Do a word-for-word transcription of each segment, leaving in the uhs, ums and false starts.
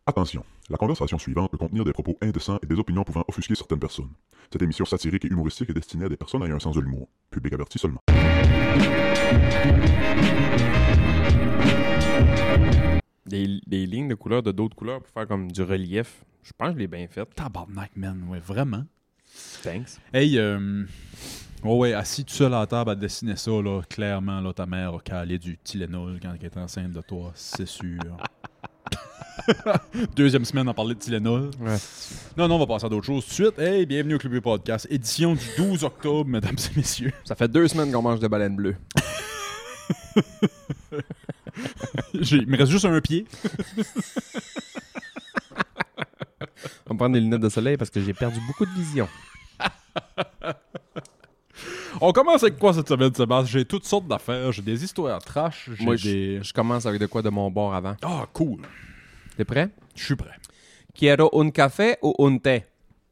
Attention, la conversation suivante peut contenir des propos indécents et des opinions pouvant offusquer certaines personnes. Cette émission satirique et humoristique est destinée à des personnes ayant un sens de l'humour. Public averti seulement. Des, des lignes de couleurs de d'autres couleurs pour faire comme du relief. Je pense que je l'ai bien fait. Tabarnak, man. Ouais, vraiment. Thanks. Hey, euh... Oh ouais, assis tout seul à la table à dessiner ça, là, clairement, là, ta mère a calé du Tylenol quand elle était enceinte de toi, c'est sûr. Deuxième semaine à parler de Tylenol. Ouais. Non, non, on va passer à d'autres choses tout de suite. Hey, bienvenue au Club du Podcast, édition du douze octobre, mesdames et messieurs. Ça fait deux semaines qu'on mange de baleine bleue. J'ai... Il me reste juste un pied. On va prendre des lunettes de soleil parce que j'ai perdu beaucoup de vision. On commence avec quoi cette semaine, Sébastien? J'ai toutes sortes d'affaires. J'ai des histoires trash. J'ai Moi, des... je, je commence avec de quoi de mon bord avant. Ah, cool. T'es prêt? Je suis prêt. Quiero un café ou un thé?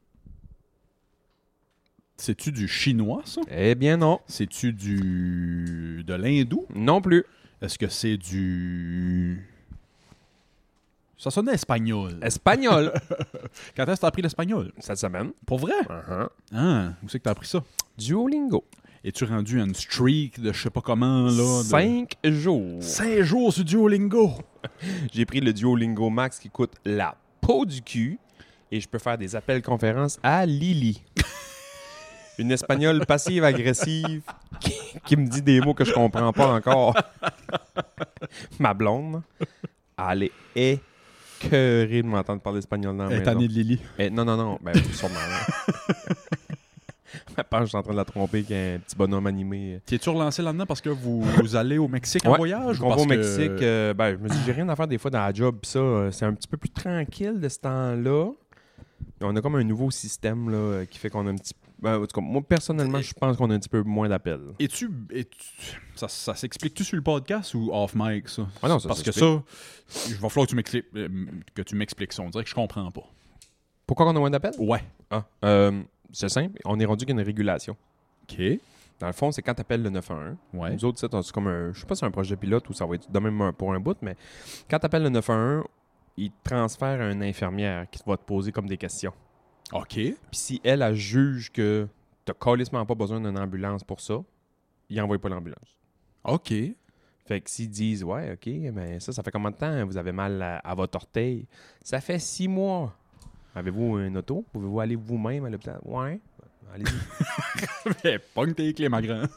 C'est-tu du chinois, ça? Eh bien non. C'est-tu du... de l'hindou? Non plus. Est-ce que c'est du... Ça sonnait espagnol. Espagnol. Quand est-ce que t'as appris l'espagnol? Cette semaine. Pour vrai? Uh-huh. Ah, où c'est que t'as appris ça? Duolingo. Es-tu rendu à une streak de je sais pas comment, là? De... Cinq jours. Cinq jours sur Duolingo! J'ai pris le Duolingo Max qui coûte la peau du cul et je peux faire des appels conférences à Lily. Une espagnole passive-agressive qui, qui me dit des mots que je comprends pas encore. Ma blonde, elle est écœurée de m'entendre parler espagnol dans la Elle est maison. tannée de Lily. Eh, non, non, non. Ben, sûrement. Je pense que je suis en train de la tromper qu'il y a un petit bonhomme animé. T'es-tu relancé là-dedans parce que vous, vous allez au Mexique en Ouais, voyage? on ou va parce au que- Mexique. euh, ben, je me dis, j'ai rien à faire des fois dans la job. Pis ça, euh, c'est un petit peu plus tranquille de ce temps-là. On a comme un nouveau système là, euh, qui fait qu'on a un petit... Ben, en tout cas, moi, personnellement, je pense qu'on a un petit peu moins d'appels. Es-tu... es-tu- Ça, ça s'explique-tu sur le podcast ou off mic, ça? Ah non, ça Parce que s'explique. ça, il va falloir que tu m'expliques, euh, que tu m'expliques ça. On dirait que je comprends pas. Pourquoi on a moins d'appels? Ouais. Ah, euh, c'est simple. On est rendu qu'il y a une régulation. OK. Dans le fond, c'est quand tu appelles le neuf un un. Ouais. Nous autres, c'est c'est comme un... Je sais pas si c'est un projet pilote ou ça va être de même un- pour un bout, mais quand tu appelles le neuf un un, il te transfère à une infirmière qui va te poser comme des questions. OK. Puis si elle, elle juge que t'as calissement pas besoin d'une ambulance pour ça, il envoie pas l'ambulance. OK. Fait que s'ils disent, ouais, OK, mais ça, ça fait combien de temps vous avez mal à, à votre orteil? Ça fait six mois. Avez-vous une auto? Pouvez-vous aller vous-même à l'hôpital? Ouais. Allez-y. Mais pogne tes clés, ma grande.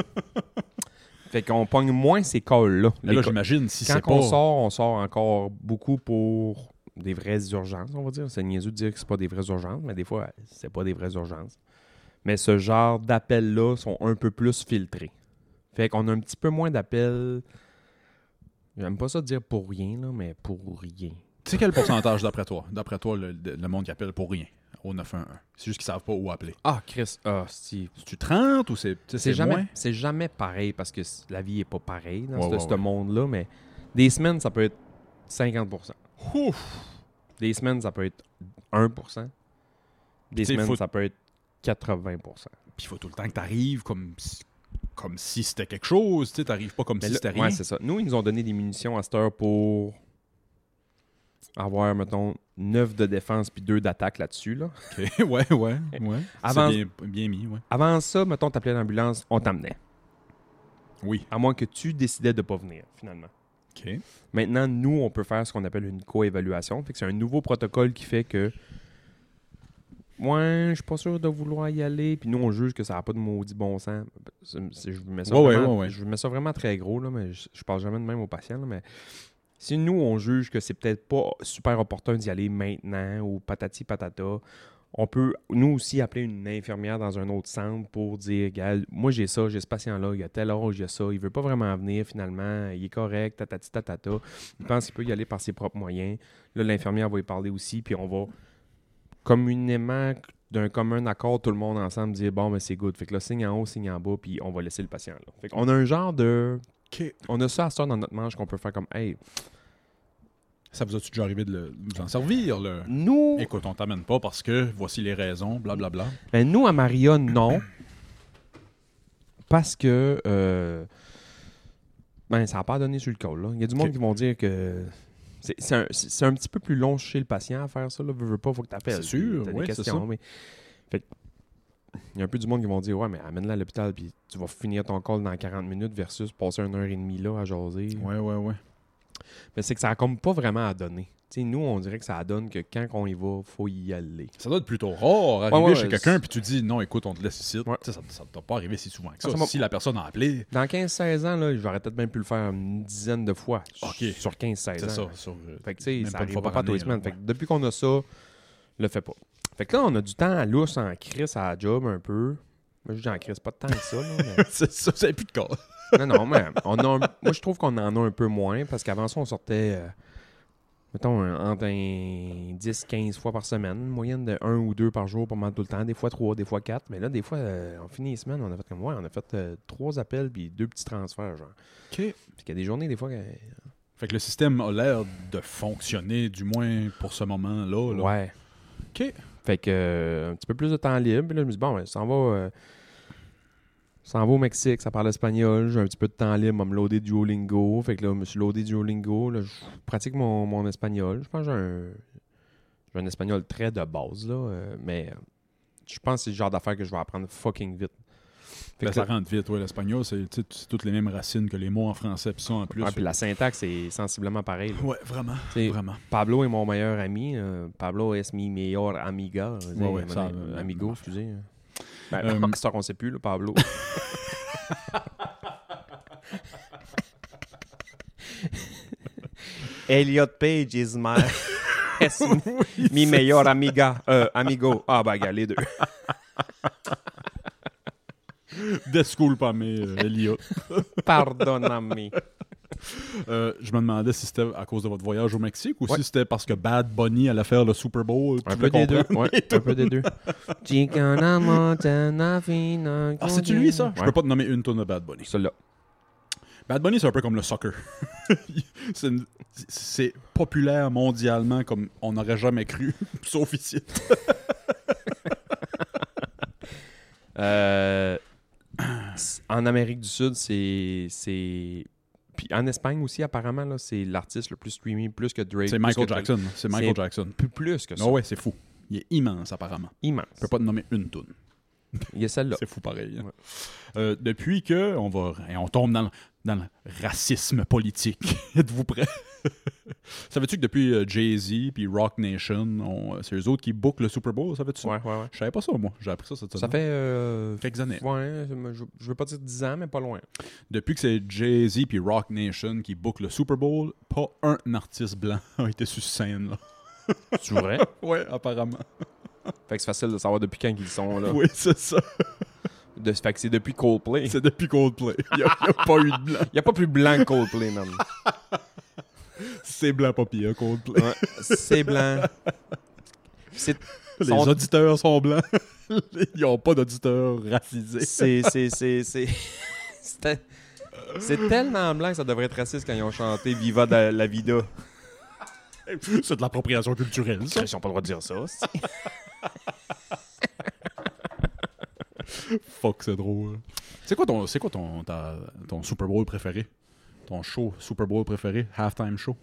Fait qu'on pogne moins ces calls-là. Mais Les là, ca- j'imagine, si Quand c'est on pas... sort, on sort encore beaucoup pour des vraies urgences, on va dire. C'est niaiseux de dire que c'est pas des vraies urgences, mais des fois, c'est pas des vraies urgences. Mais ce genre d'appels-là sont un peu plus filtrés. Fait qu'on a un petit peu moins d'appels. J'aime pas ça dire pour rien, là, mais pour rien. Tu sais quel pourcentage d'après toi? D'après toi, le, le monde qui appelle pour rien au neuf un un. C'est juste qu'ils savent pas où appeler. Ah, Chris, ah, si. C'est-tu trente ou c'est, tu sais, C'est c'est jamais, moins? c'est jamais pareil parce que c- la vie est pas pareille dans Ouais, ce, ouais, ce ouais. monde-là, mais des semaines, ça peut être cinquante pour cent. Ouf! Des semaines, ça peut être un pour cent. Des T'sais, semaines, faut- ça peut être quatre-vingts pour cent. Puis il faut tout le temps que t'arrives comme si, comme si c'était quelque chose. Tu sais, t'arrives pas comme Mais si là- c'était rien. ouais, c'est ça. Nous, ils nous ont donné des munitions à cette heure pour avoir, mettons, neuf de défense puis deux d'attaque là-dessus. Là. OK. ouais, ouais, ouais. Avant- C'est bien, bien mis, ouais. Avant ça, mettons, t'appelais l'ambulance, on t'emmenait. Oui. À moins que tu décidais de pas venir, finalement. OK. Maintenant, nous, on peut faire ce qu'on appelle une co-évaluation. Fait que c'est un nouveau protocole qui fait que ouais, je suis pas sûr de vouloir y aller. Puis nous, on juge que ça n'a pas de maudit bon sens. C'est- c'est- je, mets ça Ouais, ouais, vraiment, ouais, ouais. je mets ça vraiment très gros, là, mais je, je parle jamais de même aux patients. Là, mais si nous, on juge que c'est peut-être pas super opportun d'y aller maintenant ou patati patata, on peut, nous aussi, appeler une infirmière dans un autre centre pour dire, gars, moi j'ai ça, j'ai ce patient-là, il a tel âge, il a ça, il veut pas vraiment venir finalement, il est correct, tatati tatata, il pense qu'il peut y aller par ses propres moyens. Là, l'infirmière va y parler aussi, puis on va communément, d'un commun accord, tout le monde ensemble dire, bon, mais c'est good. Fait que là, signe en haut, signe en bas, puis on va laisser le patient là. Fait qu'on a un genre de... OK. On a ça à ce temps dans notre manche qu'on peut faire comme, hey, Ça vous a-tu déjà arrivé de le- vous en servir, là? nous... Écoute, on t'amène pas parce que voici les raisons, blablabla. Ben, nous, à Maria, non. Parce que euh, ben, ça n'a pas donné sur le col. Là. Il y a du monde Ok. qui vont dire que C'est, c'est, un, c'est, c'est un petit peu plus long chez le patient à faire ça. Là. Veux, veux pas, faut que tu appelles. C'est sûr, t'as oui, des c'est questions. ça. Mais... Fait il y a un peu du monde qui vont dire ouais, mais amène-la à l'hôpital, puis tu vas finir ton call dans quarante minutes versus passer une heure et demie là à jaser. Ouais, ouais, ouais. Mais c'est que ça a comme pas vraiment à donner. T'sais, nous, on dirait que ça donne que quand on y va, faut y aller. Ça doit être plutôt rare, arriver ouais, chez ouais, quelqu'un c'est... puis tu dis non, écoute, on te laisse ici. Ouais. Ça ne doit pas arriver si souvent que ça. Ça, ça si la personne a appelé. Dans quinze seize ans, là, j'aurais peut-être même pu le faire une dizaine de fois. Okay. Sur quinze seize ans. C'est ça. Sur, euh, fait que, tu sais, ça pas arrive pas, par tous les année, semaines. là, Fait ouais. que depuis qu'on a ça, le fait pas. Fait que là, on a du temps à lousse en crise à la job un peu. Moi, je dis en crise, pas de temps que ça. Là, mais... c'est ça, vous n'avez plus de cas. non, non, mais on a un... moi, je trouve qu'on en a un peu moins parce qu'avant ça, on sortait, euh, mettons, un, entre un dix quinze fois par semaine, une moyenne de un ou deux par jour pendant tout le temps, des fois trois, des fois quatre. Mais là, des fois, euh, on finit les semaines, on a fait comme ouais, on a fait euh, trois appels puis deux petits transferts, genre. OK. Puis qu'il y a des journées, des fois, que... Fait que le système a l'air de fonctionner, du moins pour ce moment-là. Là. ouais. OK. Fait que euh, un petit peu plus de temps libre. Puis là, je me dis, bon, ben, ça en va, euh, ça en va au Mexique, ça parle espagnol. J'ai un petit peu de temps libre à me loader Duolingo. Fait que là, je me suis loadé Duolingo. Là, je pratique mon, mon espagnol. Je pense que j'ai un, j'ai un espagnol très de base, là. Euh, mais euh, je pense que c'est le genre d'affaire que je vais apprendre fucking vite. Fait Ben, que ça là, rentre vite, ouais. L'espagnol, c'est, c'est toutes les mêmes racines que les mots en français, puis ça en plus. ouais, puis la syntaxe est sensiblement pareille. là. Ouais, vraiment. T'sais, Vraiment. Pablo est mon meilleur ami. euh, Pablo es mi meilleur amiga. Ouais, ouais, euh, ça, euh, euh, amigo, euh, excusez. Ben, Euh, c'est ça qu'on sait plus, là, Pablo. Elliot Page is my... es mi, mi meilleur amiga. Euh, amigo. Ah, ben, gars, les deux. Disculpame, euh, Elliot. Pardonnami. Euh, je me demandais si c'était à cause de votre voyage au Mexique ou Ouais. si c'était parce que Bad Bunny allait faire le Super Bowl. Un Tu peu voulais des deux. comprendre? Ouais, un peu des deux. Chicana Montana Fina. Ah, c'est-tu lui, ça? Je Ouais. peux pas te nommer une tonne de Bad Bunny. Celui-là. Bad Bunny, c'est un peu comme le soccer. c'est, une- c'est populaire mondialement comme on n'aurait jamais cru, sauf ici. Euh, en Amérique du Sud, c'est... c'est... Puis en Espagne aussi, apparemment, là, c'est l'artiste le plus streamé, plus que Drake. C'est plus Michael que Drake. Jackson. C'est Michael C'est- Jackson. Plus, plus que ça. Non, ouais, c'est fou. Il est immense, apparemment. Immense. Je peux pas te nommer une toune. Il y a celle-là. C'est fou pareil. hein. Ouais. Euh, depuis que on va et on tombe dans le, dans le racisme politique. Êtes-vous prêts? Savais-tu que depuis euh, Jay-Z puis Rock Nation, on- euh, c'est eux autres qui bookent le Super Bowl? Savais-tu ça? Ouais, ouais, ouais. Je savais pas ça, moi. J'ai appris ça cette Ça semaine. fait... euh, quelques années. Ouais, je, je veux pas dire dix ans, mais pas loin. Depuis que c'est Jay-Z puis Rock Nation qui bookent le Super Bowl, pas un artiste blanc a été sur scène. Là. C'est vrai? Ouais, apparemment. Fait que c'est facile de savoir depuis quand ils sont là. Oui, c'est ça. De, fait que c'est depuis Coldplay. C'est depuis Coldplay. Il n'y a, il y a pas eu de blanc. Il n'y a pas plus blanc que Coldplay, man. C'est blanc, pas pire, Coldplay. Ouais, c'est blanc. C'est, Les sont- auditeurs sont blancs. Ils n'ont pas d'auditeurs racisés. c'est, c'est, c'est, c'est, c'était- c'est tellement blanc que ça devrait être raciste quand ils ont chanté Viva da- la Vida. C'est de l'appropriation culturelle, ça. Ils n'ont pas le droit de dire ça. c'est- Fuck, c'est drôle. C'est quoi ton, c'est quoi ton, ta- ton Super Bowl préféré? Ton show Super Bowl préféré? Halftime show?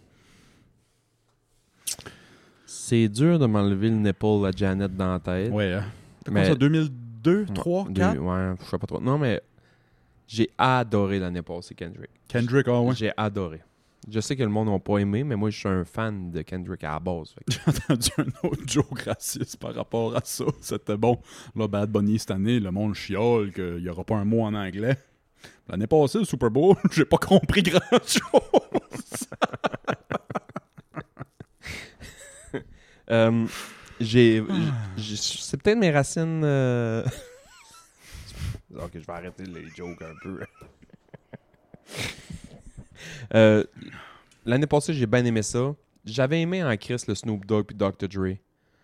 C'est dur de m'enlever le nipple à Janet dans la tête. Ouais, hein? T'as Mais- quoi ça, deux mille deux, trois, Deux- quatre? Ouais, je sais pas trop. Non, mais j'ai adoré l'année passée, Kendrick. Kendrick, ah ouais. J'ai adoré. Je sais que le monde n'a pas aimé, mais moi, je suis un fan de Kendrick à la base. Fait que- J'ai entendu un autre joke raciste par rapport à ça. C'était bon. Là, Bad Bunny, cette année, le monde chiole qu'il n'y aura pas un mot en anglais. L'année passée, le Super Bowl, j'ai pas compris grand-chose. Euh, j'ai, j'ai- c'est peut-être mes racines. euh, ok, je vais arrêter les jokes un peu. Euh, l'année passée, j'ai bien aimé ça. J'avais aimé en Chris le Snoop Dogg puis docteur Dre.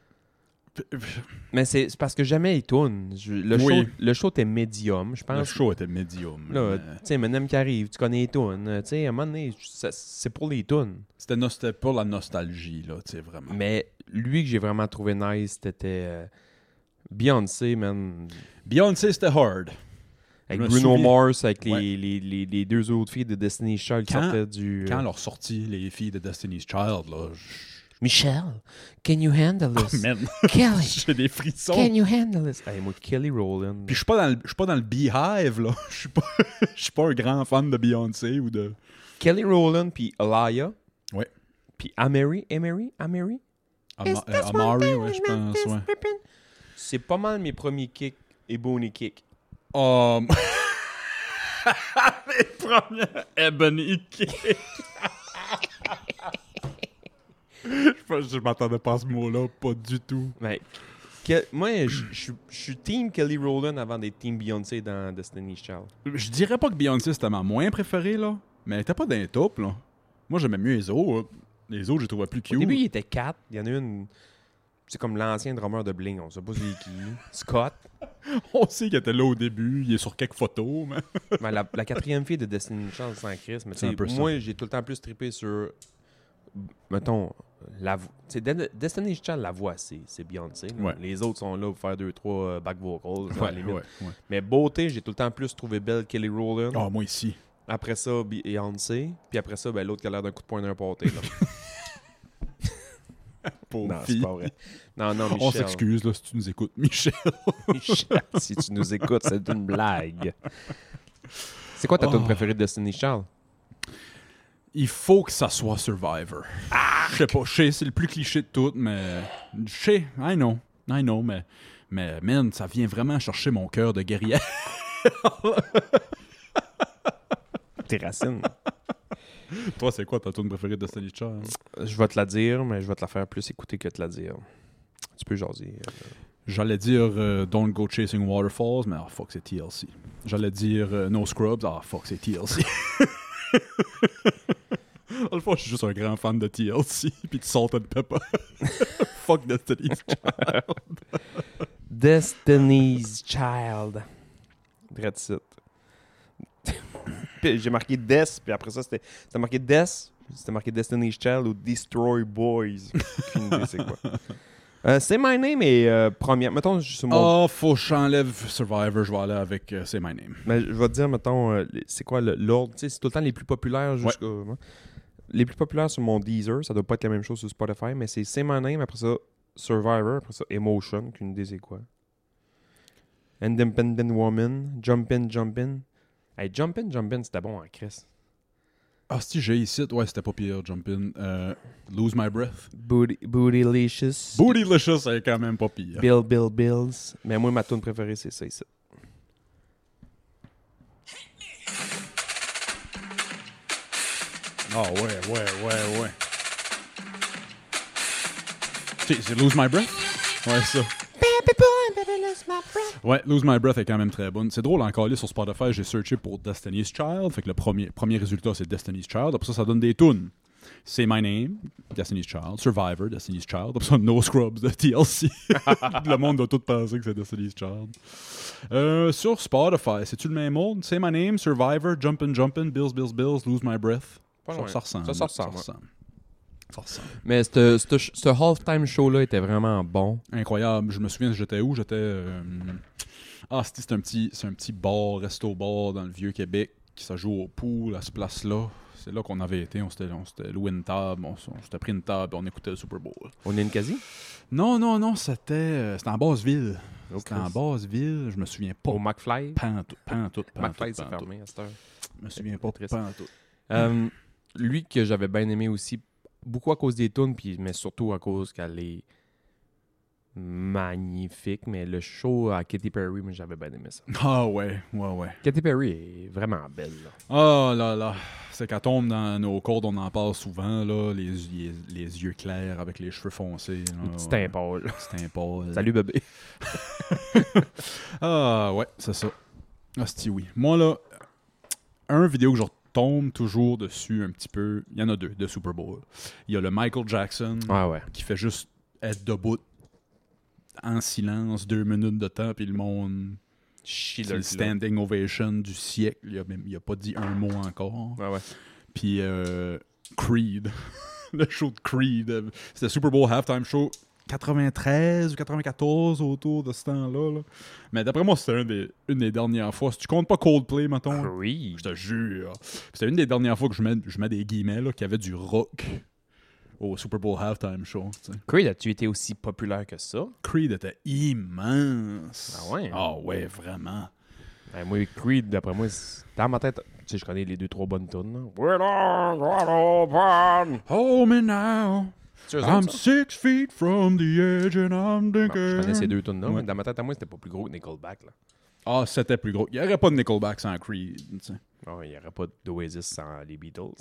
Mais c'est, c'est parce que j'aimais les tunes. Je- Le, Oui. show, le show était médium, je pense. Le show était médium. Là, mais tu sais, Eminem qui arrive, tu connais les tunes. Tu sais, à un moment donné, ça- c'est pour les tunes. C'était, no- c'était pour la nostalgie, là, tu sais, vraiment. Mais lui que j'ai vraiment trouvé nice, c'était euh, Beyoncé, man. Beyoncé, c'était hard. Avec Je me Bruno souviens- Mars, avec les, Ouais. les, les, les deux autres filles de Destiny's Child qui Quand- sortaient du... Quand euh, leur sortie, les filles de Destiny's Child, là, je... Michelle, can you handle this? Man, Kelly, j'ai des frissons. can you handle this? Hey, moi, Kelly Rowland. Puis je suis pas dans le, je suis pas dans le beehive, là. Je suis pas, je suis pas un grand fan de Beyoncé ou de... Kelly Rowland, puis Alaya. Ouais. Puis Ameri, Ameri, Ameri. Ama- euh, Amari, ouais, je pense, ouais. C'est pas mal mes premiers kicks et Boney Kick. Um... Les premières Ebony Kick. Je pense- je m'attendais pas à ce mot-là, pas du tout. Mais, que- moi, je je- je suis team Kelly Rowland avant d'être team Beyoncé dans Destiny's Child. Je dirais pas que Beyoncé c'était ma moins préférée, là, mais elle était pas dans les tops, là. Moi, j'aimais mieux les autres. Les autres, je les trouvais plus cute. Au début, il était quatre. Il y en a une... C'est comme l'ancien drummer de Bling. On sait pas c'est qui. Scott. On sait qu'il était là au début, il est sur quelques photos, mais... Mais la, la quatrième fille de Destiny's Child, c'est en Chris. Mais C'est un tu sais, peu ça. moi, j'ai tout le temps plus trippé sur... Mettons, la vo- tu sais, Den- Destiny's Child, la voix, c'est c'est Beyoncé. là. Ouais. Les autres sont là pour faire deux, trois euh, back vocals. à la Ouais, limite. ouais, ouais. Mais beauté, j'ai tout le temps plus trouvé belle Kelly Rowland. Ah, moi ici. Après ça, Beyoncé. Puis après ça, ben, l'autre qui a l'air d'un coup de poing d'un pâté. Là. Pauvre Non, c'est fille. pas vrai. Non, non, Michel. On s'excuse, là, si tu nous écoutes, Michel. Michel, si tu nous écoutes, c'est une blague. C'est quoi ta Oh. tune préférée de Destiny's Child? Il faut que ça soit Survivor. Je sais pas, je sais, c'est le plus cliché de tout, mais... Je sais, I know, I know, mais... Mais, man, ça vient vraiment chercher mon cœur de guerrière. Tes racines. Toi, c'est quoi ta tune préférée de Destiny's Child? Je vais te la dire, mais je vais te la faire plus écouter que te la dire. Tu peux jaser. euh, J'allais dire euh, Don't Go Chasing Waterfalls, mais ah, fuck, c'est T L C. J'allais dire euh, No Scrubs, ah, fuck, c'est T L C. Dans le fond, je suis juste un grand fan de T L C puis de Salt and Pepper. Fuck Destiny's Child. Destiny's Child. Dread it. Puis j'ai marqué Des, puis après ça, c'était c'était marqué Des, c'était marqué Destiny's Child ou Destroy Boys. Aucune idée c'est quoi. Euh, c'est My Name et euh, première. Mettons, sur mon. Oh, faut que j'enlève Survivor, je vais aller avec euh, C'est My Name. Mais je vais te dire, mettons, euh, les- c'est quoi le- l'ordre? Tu sais, c'est tout le temps les plus populaires jusqu'à. hein. Les plus populaires sur mon Deezer, ça doit pas être la même chose sur Spotify, mais c'est C'est My Name, après ça, Survivor, après ça, Emotion, qu'une idée c'est quoi. Independent Woman, Jumpin' Jumpin'. Hey, Jumpin' Jumpin', c'était bon en Chris. Ah, si j'ai ici, ouais, c'était pas pire, Jump In. Euh, Lose My Breath. Booty, Bootylicious. Bootylicious, c'est quand même pas pire. Bill, Bill, Bills. Mais moi, ma tune préférée, c'est ça ici. Ah ouais, ouais, ouais, ouais. C'est c'est Lose My Breath? Ouais, ça. Ouais, Lose My Breath est quand même très bonne. C'est drôle, encore là, sur Spotify, j'ai searché pour Destiny's Child. Fait que le premier, premier résultat, c'est Destiny's Child. Après ça, ça donne des tunes. Say My Name, Destiny's Child. Survivor, Destiny's Child. Après ça, No Scrubs de T L C. Le monde doit tout penser que c'est Destiny's Child. Euh, sur Spotify, c'est-tu le même mode? Say My Name, Survivor, Jumpin' Jumpin', Bills, Bills, Bills, Lose My Breath. Pas Ça, loin. ça ressemble. Ça, ça ressemble, Ça ressemble. Ça ressemble. Mais ce ce- ce halftime show-là était vraiment bon. Incroyable. Je me souviens, j'étais où? J'étais... euh, Ah, c'était c'est un petit, c'est un petit bar, resto-bar dans le Vieux-Québec qui se joue au pool à ce place-là. C'est là qu'on avait été. On s'était, on s'était loué une table, on, s- on s'était pris une table et on écoutait le Super Bowl. On est une quasi? Non, non, non, c'était, euh, c'était en Basse-Ville. Oh, C'était en Christ. Basse-Ville. Je me souviens pas. Au McFly. Pantoute, pantoute, pantoute, McFly, c'est pantoute. fermé à cette heure. Je me souviens pas. Triste. Pantoute. Euh, lui que j'avais bien aimé aussi, beaucoup à cause des tunes, puis mais surtout à cause qu'elle est magnifique. Mais le show à Katy Perry, moi j'avais bien aimé ça. Ah ouais, ouais, ouais. Katy Perry est vraiment belle. Là. Oh là là, c'est qu'elle tombe dans nos cordes, on en parle souvent, là, les, les, les yeux clairs avec les cheveux foncés. Là, Petit ouais. impôle. Petit impôle. Salut bébé. Ah ouais, c'est ça. Ah, c'est oui. Moi là, un vidéo que je retombe toujours dessus un petit peu, il y en a deux de Super Bowl. Il y a le Michael Jackson Ouais, ouais. qui fait juste être debout en silence deux minutes de temps, puis le monde... Chie C'est le standing ovation du siècle. Il a, même, il a pas dit un mot encore. Ouais, ouais. Puis euh, Creed. Le show de Creed. C'était Super Bowl halftime show. quatre-vingt-treize ou quatre-vingt-quatorze autour de ce temps-là. Là. Mais d'après moi, c'était un des, une des dernières fois. Si tu comptes pas Coldplay, mettons, Oui. je te jure. C'était une des dernières fois que je mets, je mets des guillemets là, qu'il y avait du rock au Super Bowl Halftime Show. T'sais. Creed, as-tu été aussi populaire que ça? Creed était immense. Ah ouais? Ah ouais, vraiment. Ben, moi, Creed, d'après moi, c'est- dans ma tête, tu sais, je connais les deux, trois bonnes tunes. là. We're not gonna open. Hold me now. C'est eux I'm autres, ça? six feet from the edge and I'm Bon, thinking. je connais ces deux tunes-là, Ouais. mais dans ma tête à moi, c'était pas plus gros que Nickelback. Là. Ah, c'était plus gros. Il n'y aurait pas de Nickelback sans Creed. T'sais. Oh, il n'y aurait pas d'Oasis sans les Beatles.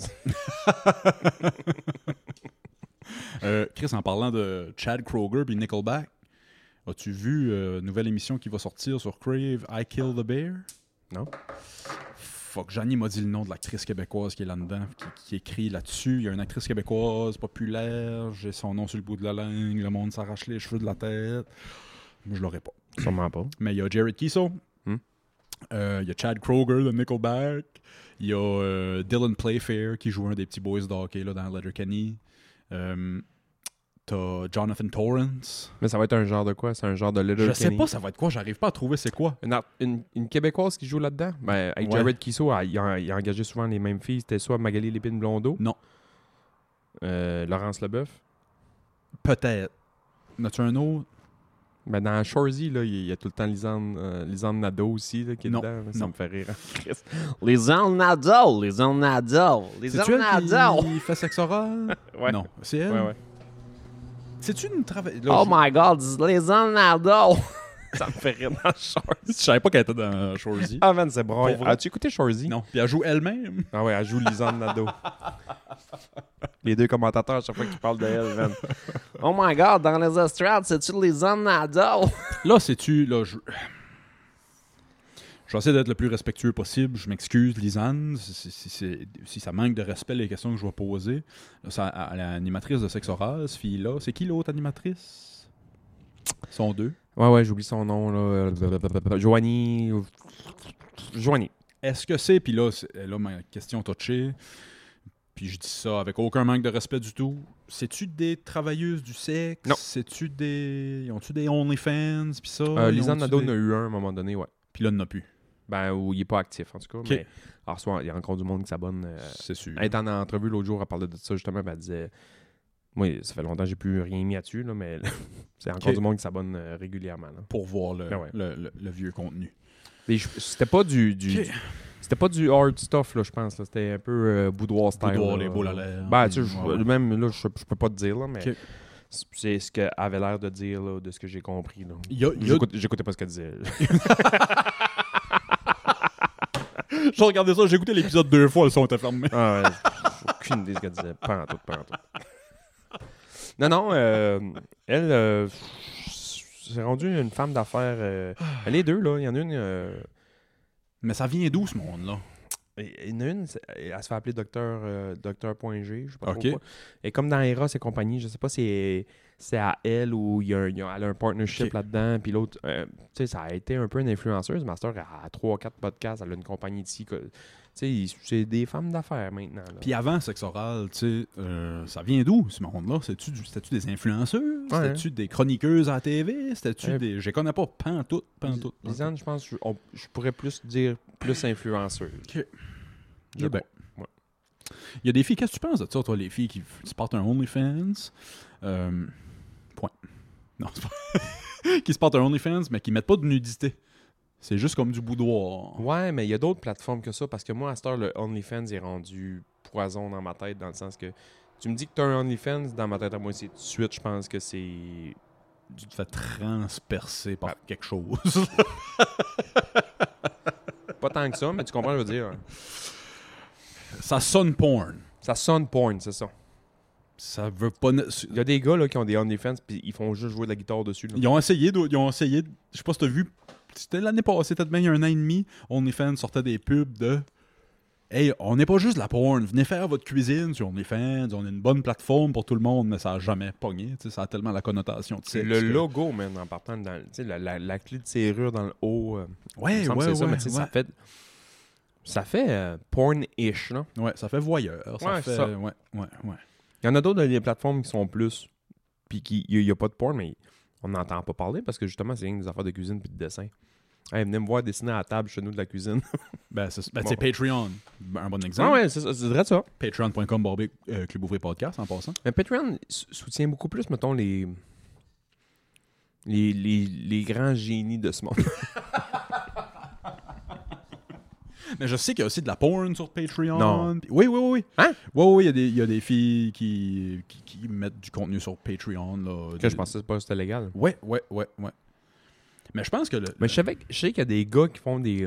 Euh, Chris, en parlant de Chad Kroeger puis Nickelback, as-tu vu euh, une nouvelle émission qui va sortir sur Crave, I Kill the Bear? Non? Fuck, Johnny m'a dit le nom de l'actrice québécoise qui est là-dedans, qui, qui écrit là-dessus. Il y a une actrice québécoise populaire, j'ai son nom sur le bout de la langue, le monde s'arrache les cheveux de la tête. Moi, je l'aurais pas. Sûrement pas. Mais il y a Jared Keeso, Hmm. euh, il y a Chad Kroeger de Nickelback, il y a euh, Dylan Playfair qui joue un des petits boys de hockey là, dans Letterkenny. Euh, T'as Jonathan Torrance. Mais ça va être un genre de quoi? C'est un genre de Little Je sais Kenny? pas, ça va être quoi, j'arrive pas à trouver c'est quoi. Une, art- une, une Québécoise qui joue là-dedans? Ben, avec Ouais. Jared Keeso, il a, il a engagé souvent les mêmes filles. C'était soit Magali Lépine-Blondeau, Non. euh, Laurence Leboeuf. Peut-être. N'as-tu un autre? Ben, dans Shorzy, là, il y a tout le temps Lisanne, euh, Lisanne Nadeau aussi là, qui est Non, dedans. là. Ça non. me fait rire. Lisanne Nadeau, Lisanne Nadeau, C'est-tu Lisanne elle Nadeau. qui fait sexe oral? Ouais. Non, c'est elle? Ouais, ouais. C'est-tu une travail... Oh my God, Lisanne Nadeau. Ça me fait rire dans Shorzy. Je savais pas qu'elle était dans Shorzy. Ah, man, c'est bon. Pour vrai? As-tu écouté Shorzy? Non, puis elle joue elle-même. Ah ouais, elle joue Lisanne Nadeau. Les deux commentateurs, à chaque fois qu'ils parlent de elle, man. Oh my God, dans les estrades, c'est-tu Lisanne Nadeau? Là, c'est-tu... Là, je... Je vais essayer d'être le plus respectueux possible. Je m'excuse, Lisanne, si, si, si, si ça manque de respect les questions que je vais poser. Là, c'est à, à l'animatrice de sexe oral, cette fille-là. C'est qui l'autre animatrice? Ils sont deux. Ouais, ouais, j'oublie son nom, là. Joanie. Joanie. Est-ce que c'est... Puis là, c'est, là, ma question touchée. Puis je dis ça avec aucun manque de respect du tout. C'est-tu des travailleuses du sexe? Non. C'est-tu des... Ils ont-tu des OnlyFans? Puis ça? Euh, Ils Lisanne ont-tu Nadeau des- en a eu un à un moment donné, ouais. Puis là, il n'y en a plus. Ben, où il est pas actif, en tout cas. Ok. Mais, alors, soit, il y a encore du monde qui s'abonne. euh, C'est sûr. Elle était en entrevue l'autre jour, elle parlait de ça justement, puis elle disait. Moi, ça fait longtemps que j'ai plus rien mis là-dessus, là, mais c'est encore Ok. du monde qui s'abonne euh, régulièrement. Là. Pour voir le, Ah ouais. le, le- le vieux contenu. Mais je- c'était pas du. du Ok. du- c'était pas du hard stuff, là, je pense. là. C'était un peu euh, boudoir style. Boudoir, là. les boules à l'air. Ben, tu sais, je- Ouais, ouais. même là, je, je peux pas te dire, là, mais Ok. c'est ce qu'elle avait l'air de dire, là, de ce que j'ai compris. Là. Il y a- il y a- J'écoute- J'écoutais pas ce qu'elle disait. J'ai regardé ça, j'ai écouté l'épisode deux fois, le son était fermé. Ah ouais, j'ai aucune idée de ce qu'elle disait. Pas en tout, pas en tout. Non, non, euh, elle, euh, c'est rendu une femme d'affaires. euh, les deux, là. Il y en a une. euh, Mais ça vient d'où, ce monde-là? il y en a une, c'est- elle se fait appeler docteur, euh, docteur point G, je sais pas Ok. trop quoi. Et comme dans Eros et compagnie, je sais pas si c'est, c'est à elle ou il y a, un- il y a- elle a un partnership Ok. là-dedans. Puis l'autre, euh, tu sais, ça a été un peu une influenceuse. Master a trois quatre podcasts, elle a une compagnie ici. Tu sais, c'est des femmes d'affaires maintenant. Là. Puis avant, sexe oral, tu sais, euh, ça vient d'où, ce monde-là? C'était-tu, du- c'était-tu des influenceurs? Ouais. C'était-tu des chroniqueuses à la T V? C'était-tu Ouais. des... Je les connais pas, pantoute, pantoute. Lisanne, je pense que je, on- je pourrais plus dire plus influenceuse. Ok. Je Eh ben. crois. Ouais. Il y a des filles, qu'est-ce que tu penses de ça, toi, les filles qui, qui se partent un OnlyFans? Euh, point. Non, c'est pas... qui se partent un OnlyFans, mais qui mettent pas de nudité. C'est juste comme du boudoir. Ouais, mais il y a d'autres plateformes que ça parce que moi, à cette heure, le OnlyFans est rendu poison dans ma tête dans le sens que tu me dis que tu as un OnlyFans, dans ma tête à moi, c'est tout de suite, je pense que c'est. Tu te fais transpercer par Ouais. quelque chose. Pas tant que ça, mais tu comprends, je veux dire. Ça sonne porn. Ça sonne porn, c'est ça. Ça veut pas... ne- Il y a des gars là, qui ont des OnlyFans puis ils font juste jouer de la guitare dessus. là. Ils ont essayé, de- ils ont essayé, de- je sais pas si t'as vu, c'était l'année passée, peut-être bien il y a un an et demi, OnlyFans sortait des pubs de « Hey, on n'est pas juste de la porn, venez faire votre cuisine sur OnlyFans, on est une bonne plateforme pour tout le monde, mais ça a jamais pogné, tu sais, ça a tellement la connotation de C'est sexe le que- logo, man, en partant dans le- tu sais, la, la, la clé de serrure dans le haut. euh, il Ouais, me semble ouais, que c'est ça, ouais, mais tu sais, ça ouais. fait. Ça fait euh, porn-ish, là. Ouais, ça fait voyeur, ça Ouais, fait... ça. Ouais, ouais, ouais. Il y en a d'autres, des plateformes qui sont plus puis qu'il n'y a, a pas de porn, mais on n'entend pas parler parce que justement, c'est rien que des affaires de cuisine puis de dessin. Hey, venez me voir dessiner à la table chez nous de la cuisine. Ben, c'est ben, Bon. c'est Patreon. Ben, un bon exemple. Ah ouais, c'est ça, c'est vrai ça. Patreon point com barbic euh, Club Ouvrier Podcast, en passant. Mais Patreon s- soutient beaucoup plus, mettons, les, les, les, les grands génies de ce monde. Mais je sais qu'il y a aussi de la porn sur Patreon. Non. Puis- Oui, oui, oui. oui. Hein? Oui, oui, il y a des, il y a des filles qui, qui, qui mettent du contenu sur Patreon. Là, Que Des- je pensais pas que c'était légal. Ouais, ouais, ouais, ouais. Mais je pense que le. Mais je savais que- je sais qu'il y a des gars qui font des...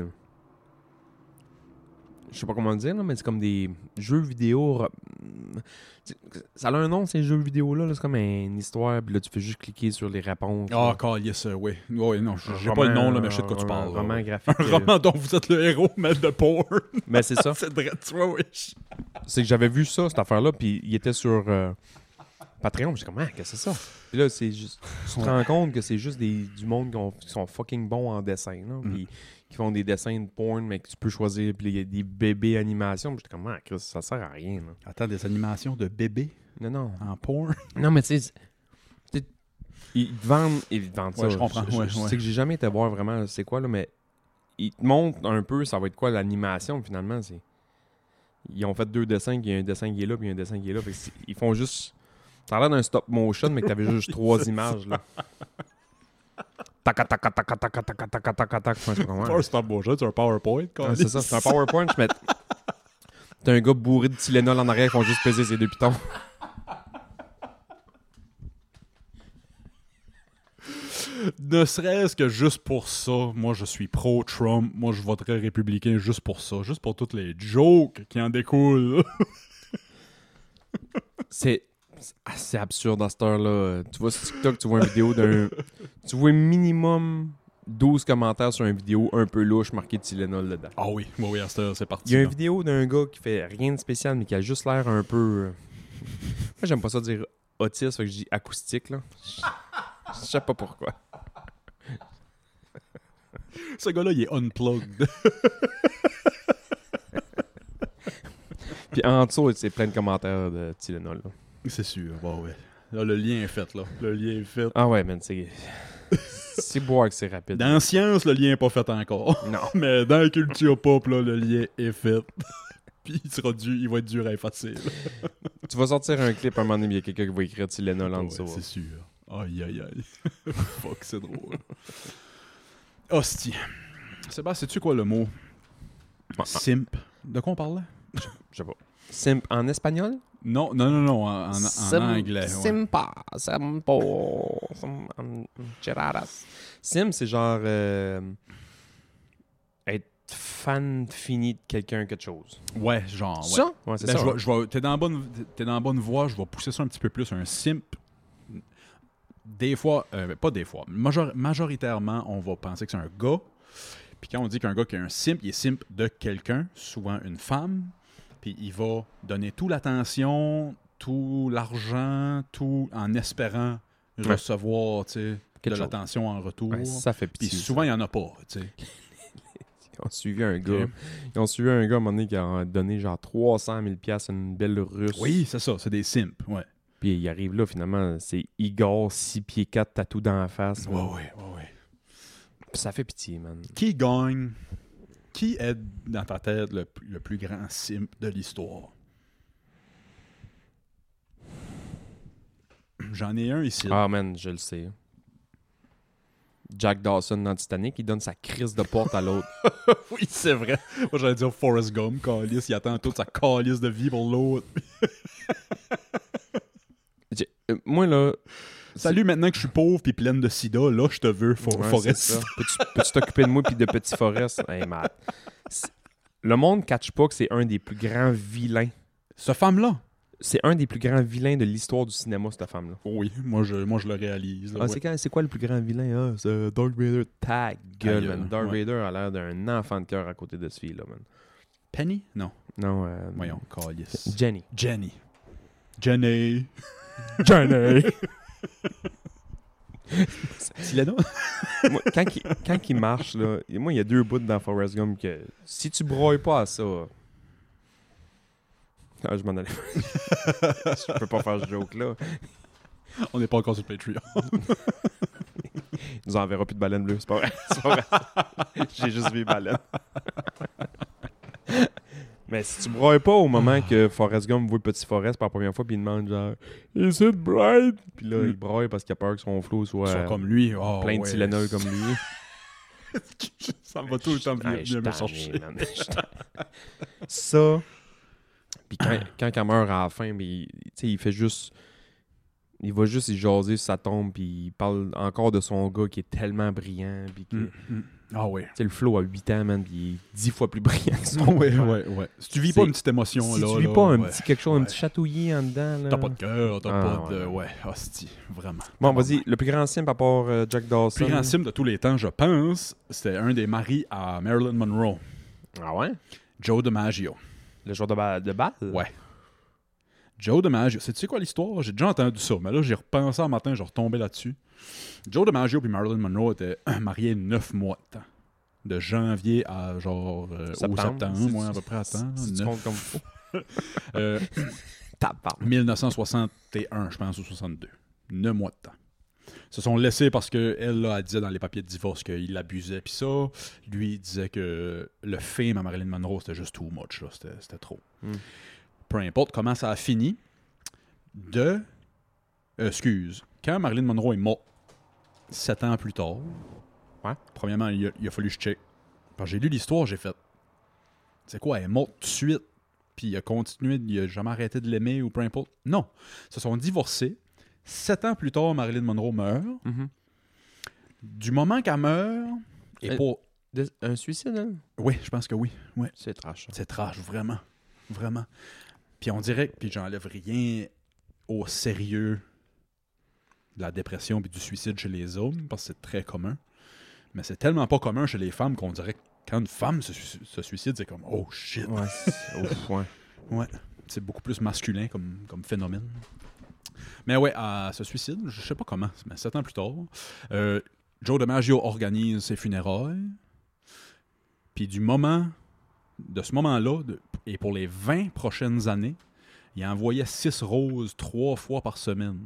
Je sais pas comment le dire, là, mais c'est comme des jeux vidéo... re- C'est- Ça a un nom, ces jeux vidéo-là. là. C'est comme une histoire, puis là, tu fais juste cliquer sur les réponses. Ah, là. calice, euh, oui. Ouais, non, Un j'ai pas le nom, là, mais je sais de roman- quoi tu parles. Un là, roman ouais. graphique. Un euh, roman dont vous êtes le héros, mais de porn. Mais c'est ça. C'est vrai, tu vois, oui. C'est que j'avais vu ça, cette affaire-là, puis il était sur euh, Patreon. J'étais comme, ah, qu'est-ce que c'est ça? Puis là, c'est juste, tu te rends compte que c'est juste des, du monde qui, ont- qui sont fucking bons en dessin, là, Mm. puis qui font des dessins de porn, mais que tu peux choisir, puis il y a des bébés animations. Puis j'étais comme, ah, Chris, ça sert à rien, là. Attends, des animations de bébés Non, non. en porn. Non, mais tu sais, c'est- ils te vendent, ils te vendent ça. Ouais, je comprends. Je, Ouais, je ouais. sais que j'ai jamais été voir vraiment c'est quoi, là, mais ils te montrent un peu, ça va être quoi l'animation, finalement, c'est... Ils ont fait deux dessins, il y a un dessin qui est là, puis il y a un dessin qui est là. Fait que c'est- ils font juste... Ça a l'air d'un stop motion, mais que t'avais juste trois images, là. Tac, tac, tac, tac, tac, tac, tac, tac, tac, tac, tac. Moi, je suis comme, ouais. Pas un stop motion, c'est un PowerPoint. Ouais, c'est ça, c'est un PowerPoint. Je mets... T'as un gars bourré de Tylenol en arrière, ils font juste peser ses deux pitons. Ne serait-ce que juste pour ça, moi je suis pro-Trump, moi je voterais républicain juste pour ça, juste pour toutes les jokes qui en découlent. C'est c'est assez absurde à cette heure-là. Tu vois sur TikTok, tu vois une vidéo d'un... Tu vois minimum douze commentaires sur une vidéo un peu louche marqué Tylenol dedans. Ah oui, oui, oui, à cette heure, c'est parti. Il y a une là. vidéo d'un gars qui fait rien de spécial, mais qui a juste l'air un peu... euh, Moi, j'aime pas ça dire autiste, fait que je dis acoustique, là. Je je sais pas pourquoi. Ce gars-là, il est unplugged. Puis en dessous, c'est plein de commentaires de Tylenol, là. C'est sûr, bon ouais. Là, le lien est fait, là. Le lien est fait. Ah ouais, man, c'est... C'est boire que c'est rapide. Dans la science, le lien n'est pas fait encore. Non. Mais dans la culture pop, là, le lien est fait. Puis il sera dur, il va être dur à effacer. là. Tu vas sortir un clip un moment donné, il y a quelqu'un qui va écrire Tylenol en Ouais, dessous. c'est sûr. Aïe, aïe, aïe. Fuck, c'est drôle. Hostie. Sébastien, sais-tu quoi le mot? Ah, Simp. De quoi on parlait? Je sais pas. Simp en espagnol? Non, non, non, non, en, en- en Sim- anglais. ouais. Simpa, simpo, sim- Geradas. Sim, c'est genre euh, être fan fini de quelqu'un, quelque chose. Ouais, genre, ouais. Ça? Ouais, c'est Ben, ça. je vais- hein. je vais- t'es dans la bonne, t'es dans la bonne voie, je vais pousser ça un petit peu plus. Un simp, des fois, euh, pas des fois, major- majoritairement, on va penser que c'est un gars. Puis quand on dit qu'un gars qui est un simp, il est simp de quelqu'un, souvent une femme. Puis il va donner toute l'attention, tout l'argent, tout en espérant Ouais. recevoir, tu sais, de Quelque chose. l'attention en retour. Ouais, ça fait Puis pitié. souvent, il n'y en a pas, tu sais. Ils ont suivi un gars. Ok. Ils ont suivi un gars à un moment donné qui a donné genre trois cent mille piastres à une belle russe. Oui, c'est ça, c'est des simps, ouais. Puis il arrive là, finalement, c'est Igor, six pieds quatre, tatou dans la face. Ouais, ouais, ouais, ouais. Puis ça fait pitié, man. Qui gagne? Qui est, dans ta tête, le, le plus grand simp de l'histoire? J'en ai un ici. Ah, man, je le sais. Jack Dawson dans Titanic, il donne sa crise de porte à l'autre. Oui, c'est vrai. Moi, j'allais dire Forrest Gump, calice. Il attend toute sa calice de vie pour l'autre. J'ai- euh, Moi, là... Salut, maintenant que je suis pauvre puis pleine de sida, là, je te veux, For- Ouais, c'est Forrest. ça. Peux-tu peux-tu t'occuper de moi puis de Petit Forrest? Hey, Matt. C'est- Le monde ne catch pas que c'est un des plus grands vilains. Ce femme-là? C'est un des plus grands vilains de l'histoire du cinéma, cette femme-là. Oui, moi je, moi, je le réalise. là, Ah, ouais. c'est, quand- c'est quoi le plus grand vilain? Ah, c'est Darth Vader. Ta gueule, Ta gueule, man. Darth ouais. Vader a l'air d'un enfant de cœur à côté de ce fille-là, man. Penny? Non. Non, euh... Voyons, calice. Jenny. Jenny. Jenny. Jenny! Tylenol? Moi, quand, il, quand il marche, là, et moi, il y a deux bouts dans Forrest Gump que si tu broyes pas à ça... Ah, je m'en allais. Je peux pas faire ce joke-là. On n'est pas encore sur Patreon. Il nous enverra plus de baleines bleues, c'est pas vrai. C'est pas vrai. J'ai juste vu baleine. Mais si tu brailles pas au moment que Forrest Gump voit le petit Forrest pour la première fois, puis il demande genre « Is it bright? » Puis là, Mm. il braille parce qu'il a peur que son flow soit, Soit comme lui. Oh, plein de ouais. Tylenol comme lui. Ça va tout le temps venir, Hey, je venir me suis chercher. tanné, man. Je suis tanné. Ça, puis quand, quand elle meurt à la fin, mais il, tu sais, il fait juste... Il va juste y jaser sur sa tombe, puis il parle encore de son gars qui est tellement brillant, puis que... Mm, mm. Ah ouais. Tu sais, le flow a huit ans, man, puis il est dix fois plus brillant que son ouais, père. ouais, ouais. Si tu vis C'est- pas une petite émotion, Si là. tu vis là, pas un ouais. petit quelque chose, un Ouais. petit chatouillis en dedans, là... T'as pas de cœur, t'as Ah, pas de. ouais. Ouais, hostie, vraiment. Bon, vas-y, le plus grand simple à part euh, Jack Dawson. Le plus grand film de tous les temps, je pense, c'était un des maris à Marilyn Monroe, Ah ouais? Joe DiMaggio. Le joueur de, ba- de balle? Ouais. Joe DiMaggio. Sais-tu quoi l'histoire? J'ai déjà entendu ça, mais là, j'ai repensé un matin, j'ai retombé là-dessus. Joe DiMaggio et Marilyn Monroe étaient mariés neuf mois de temps. De janvier à genre euh, au septembre, Si moi, tu- à peu près à temps. Si tu neuf. comptes comme faut. Euh, Tabarnak. mille neuf cent soixante et un, je pense, ou soixante-deux. Neuf mois de temps. Se sont laissés parce qu'elle, là, elle disait dans les papiers de divorce qu'il l'abusait, puis ça. Lui, il disait que le film à Marilyn Monroe, c'était juste too much, là. C'était, c'était trop. Mm. Peu importe comment ça a fini, de... euh, excuse. Quand Marilyn Monroe est morte, sept ans plus tard, Ouais. premièrement, il a, il a fallu que je check. Quand j'ai lu l'histoire, j'ai fait... C'est quoi, elle est morte tout de suite, puis il a continué, il a jamais arrêté de l'aimer, ou peu importe. Non. Ils se sont divorcés. Sept ans plus tard, Marilyn Monroe meurt. Mhm. Du moment qu'elle meurt, et Euh, pour... De- Un suicide, hein? Oui, je pense que oui. Ouais. C'est trash. ça. C'est trash, vraiment. Vraiment. Puis on dirait que, puis j'enlève rien au sérieux de la dépression et du suicide chez les hommes, parce que c'est très commun. Mais c'est tellement pas commun chez les femmes qu'on dirait que quand une femme se, su- se suicide, c'est comme « Oh shit! Ouais, c'est- ouf, ouais. » Ouais. C'est beaucoup plus masculin comme, comme phénomène. Mais ouais, elle se suicide, je sais pas comment, mais sept ans plus tard. Euh, Joe DiMaggio organise ses funérailles. Puis du moment, de ce moment-là, de- et pour les vingt prochaines années, il envoyait six roses trois fois par semaine.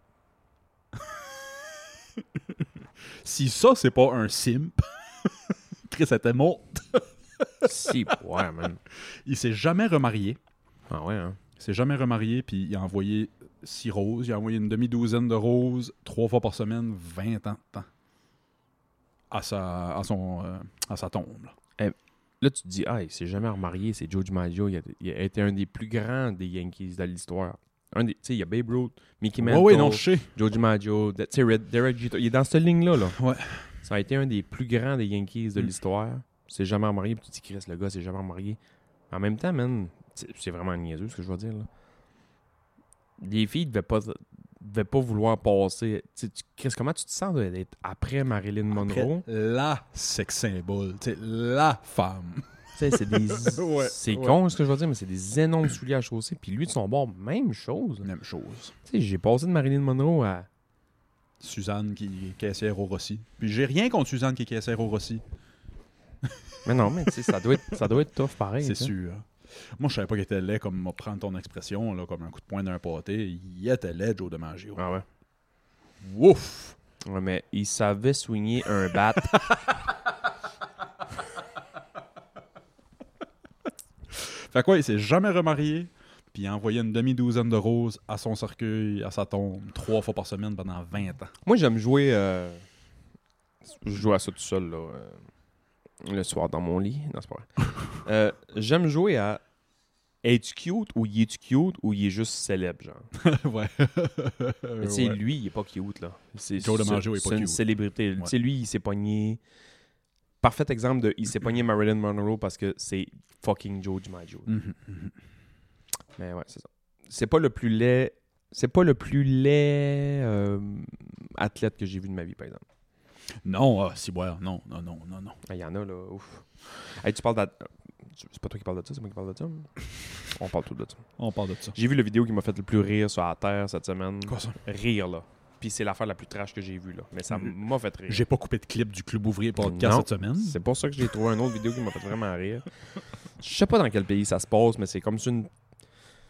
Si ça, c'est pas un simp, Chris était mort. Si, ouais, man. Il s'est jamais remarié. Ah ouais, hein? Il s'est jamais remarié, puis il a envoyé six roses. Il a envoyé une demi-douzaine de roses, trois fois par semaine, vingt ans de temps. À sa, à son, euh, à sa tombe. là. Là, tu te dis, ah, il s'est jamais remarié, c'est Joe DiMaggio. Il a, il a été un des plus grands des Yankees de l'histoire. Un des, tu sais, il y a Babe Ruth, Mickey Ouais, Mantle, ouais, non, je sais. Joe DiMaggio, de- tu sais, Red- Derek Jeter. Il est dans cette ligne-là, là. Ouais. Ça a été un des plus grands des Yankees de Mm. l'histoire. Il s'est jamais remarié, puis tu te dis, Chris, le gars s'est jamais remarié. En même temps, man, c'est c'est vraiment niaiseux ce que je veux dire, là. Les filles devaient pas, devaient pas vouloir passer. Tu sais, tu- Chris, comment tu te sens d'être après Marilyn Monroe? Après, la sex symbole. Tu sais, la femme. Tu sais, c'est des. Ouais, c'est ouais. con ce que je veux dire, mais c'est des énormes souliers à chausser. Puis lui, de son bord, même chose. Même chose. Tu sais, j'ai passé de Marilyn Monroe à. Suzanne qui est caissière au Rossi. Puis j'ai rien contre Suzanne qui est caissière au Rossi. Mais non, mais tu sais, ça doit être, ça doit être tough pareil. C'est tu sais. sûr. Moi, je savais pas qu'il était laid, comme prendre ton expression, là, comme un coup de poing d'un pâté. Il était laid, Joe DiMaggio. Ah ouais. Ouf! Ouais, mais il savait swinger un bat. Fait quoi, il s'est jamais remarié, puis il a envoyé une demi-douzaine de roses à son cercueil, à sa tombe, trois fois par semaine pendant vingt ans. Moi, j'aime jouer. euh, Je joue à ça tout seul, là. euh, Le soir dans mon lit. Non, c'est pas vrai. Euh, j'aime jouer à. Es-tu cute ou il est-tu cute ou il est juste célèbre, genre? ouais. Mais tu sais, Ouais. lui, il est pas cute, là. C'est, Joe c'est- DiMaggio est pas c'est une cute. célébrité. Tu sais, lui, il s'est pogné... Parfait exemple de... Il s'est pogné Marilyn Monroe parce que c'est fucking Joe DiMaggio. Mhm, mhm. Mais ouais, c'est ça. C'est pas le plus laid... C'est pas le plus laid euh, athlète que j'ai vu de ma vie, par exemple. Non, ah, si, ouais, non, non, non, non, non. Ah, il y en a, là. Ouf. Hey, tu parles d'at- C'est pas toi qui parles de ça, c'est moi qui parle de ça. On parle tout de ça. On parle de ça. J'ai vu la vidéo qui m'a fait le plus rire sur la Terre cette semaine. Quoi ça? Rire, là. Puis c'est l'affaire la plus trash que j'ai vue, là. Mais ça m'a fait rire. J'ai pas coupé de clip du Club Ouvrier Podcast Non, cette semaine. C'est pour ça que j'ai trouvé une autre vidéo qui m'a fait vraiment rire. Je sais pas dans quel pays ça se passe, mais c'est comme sur une...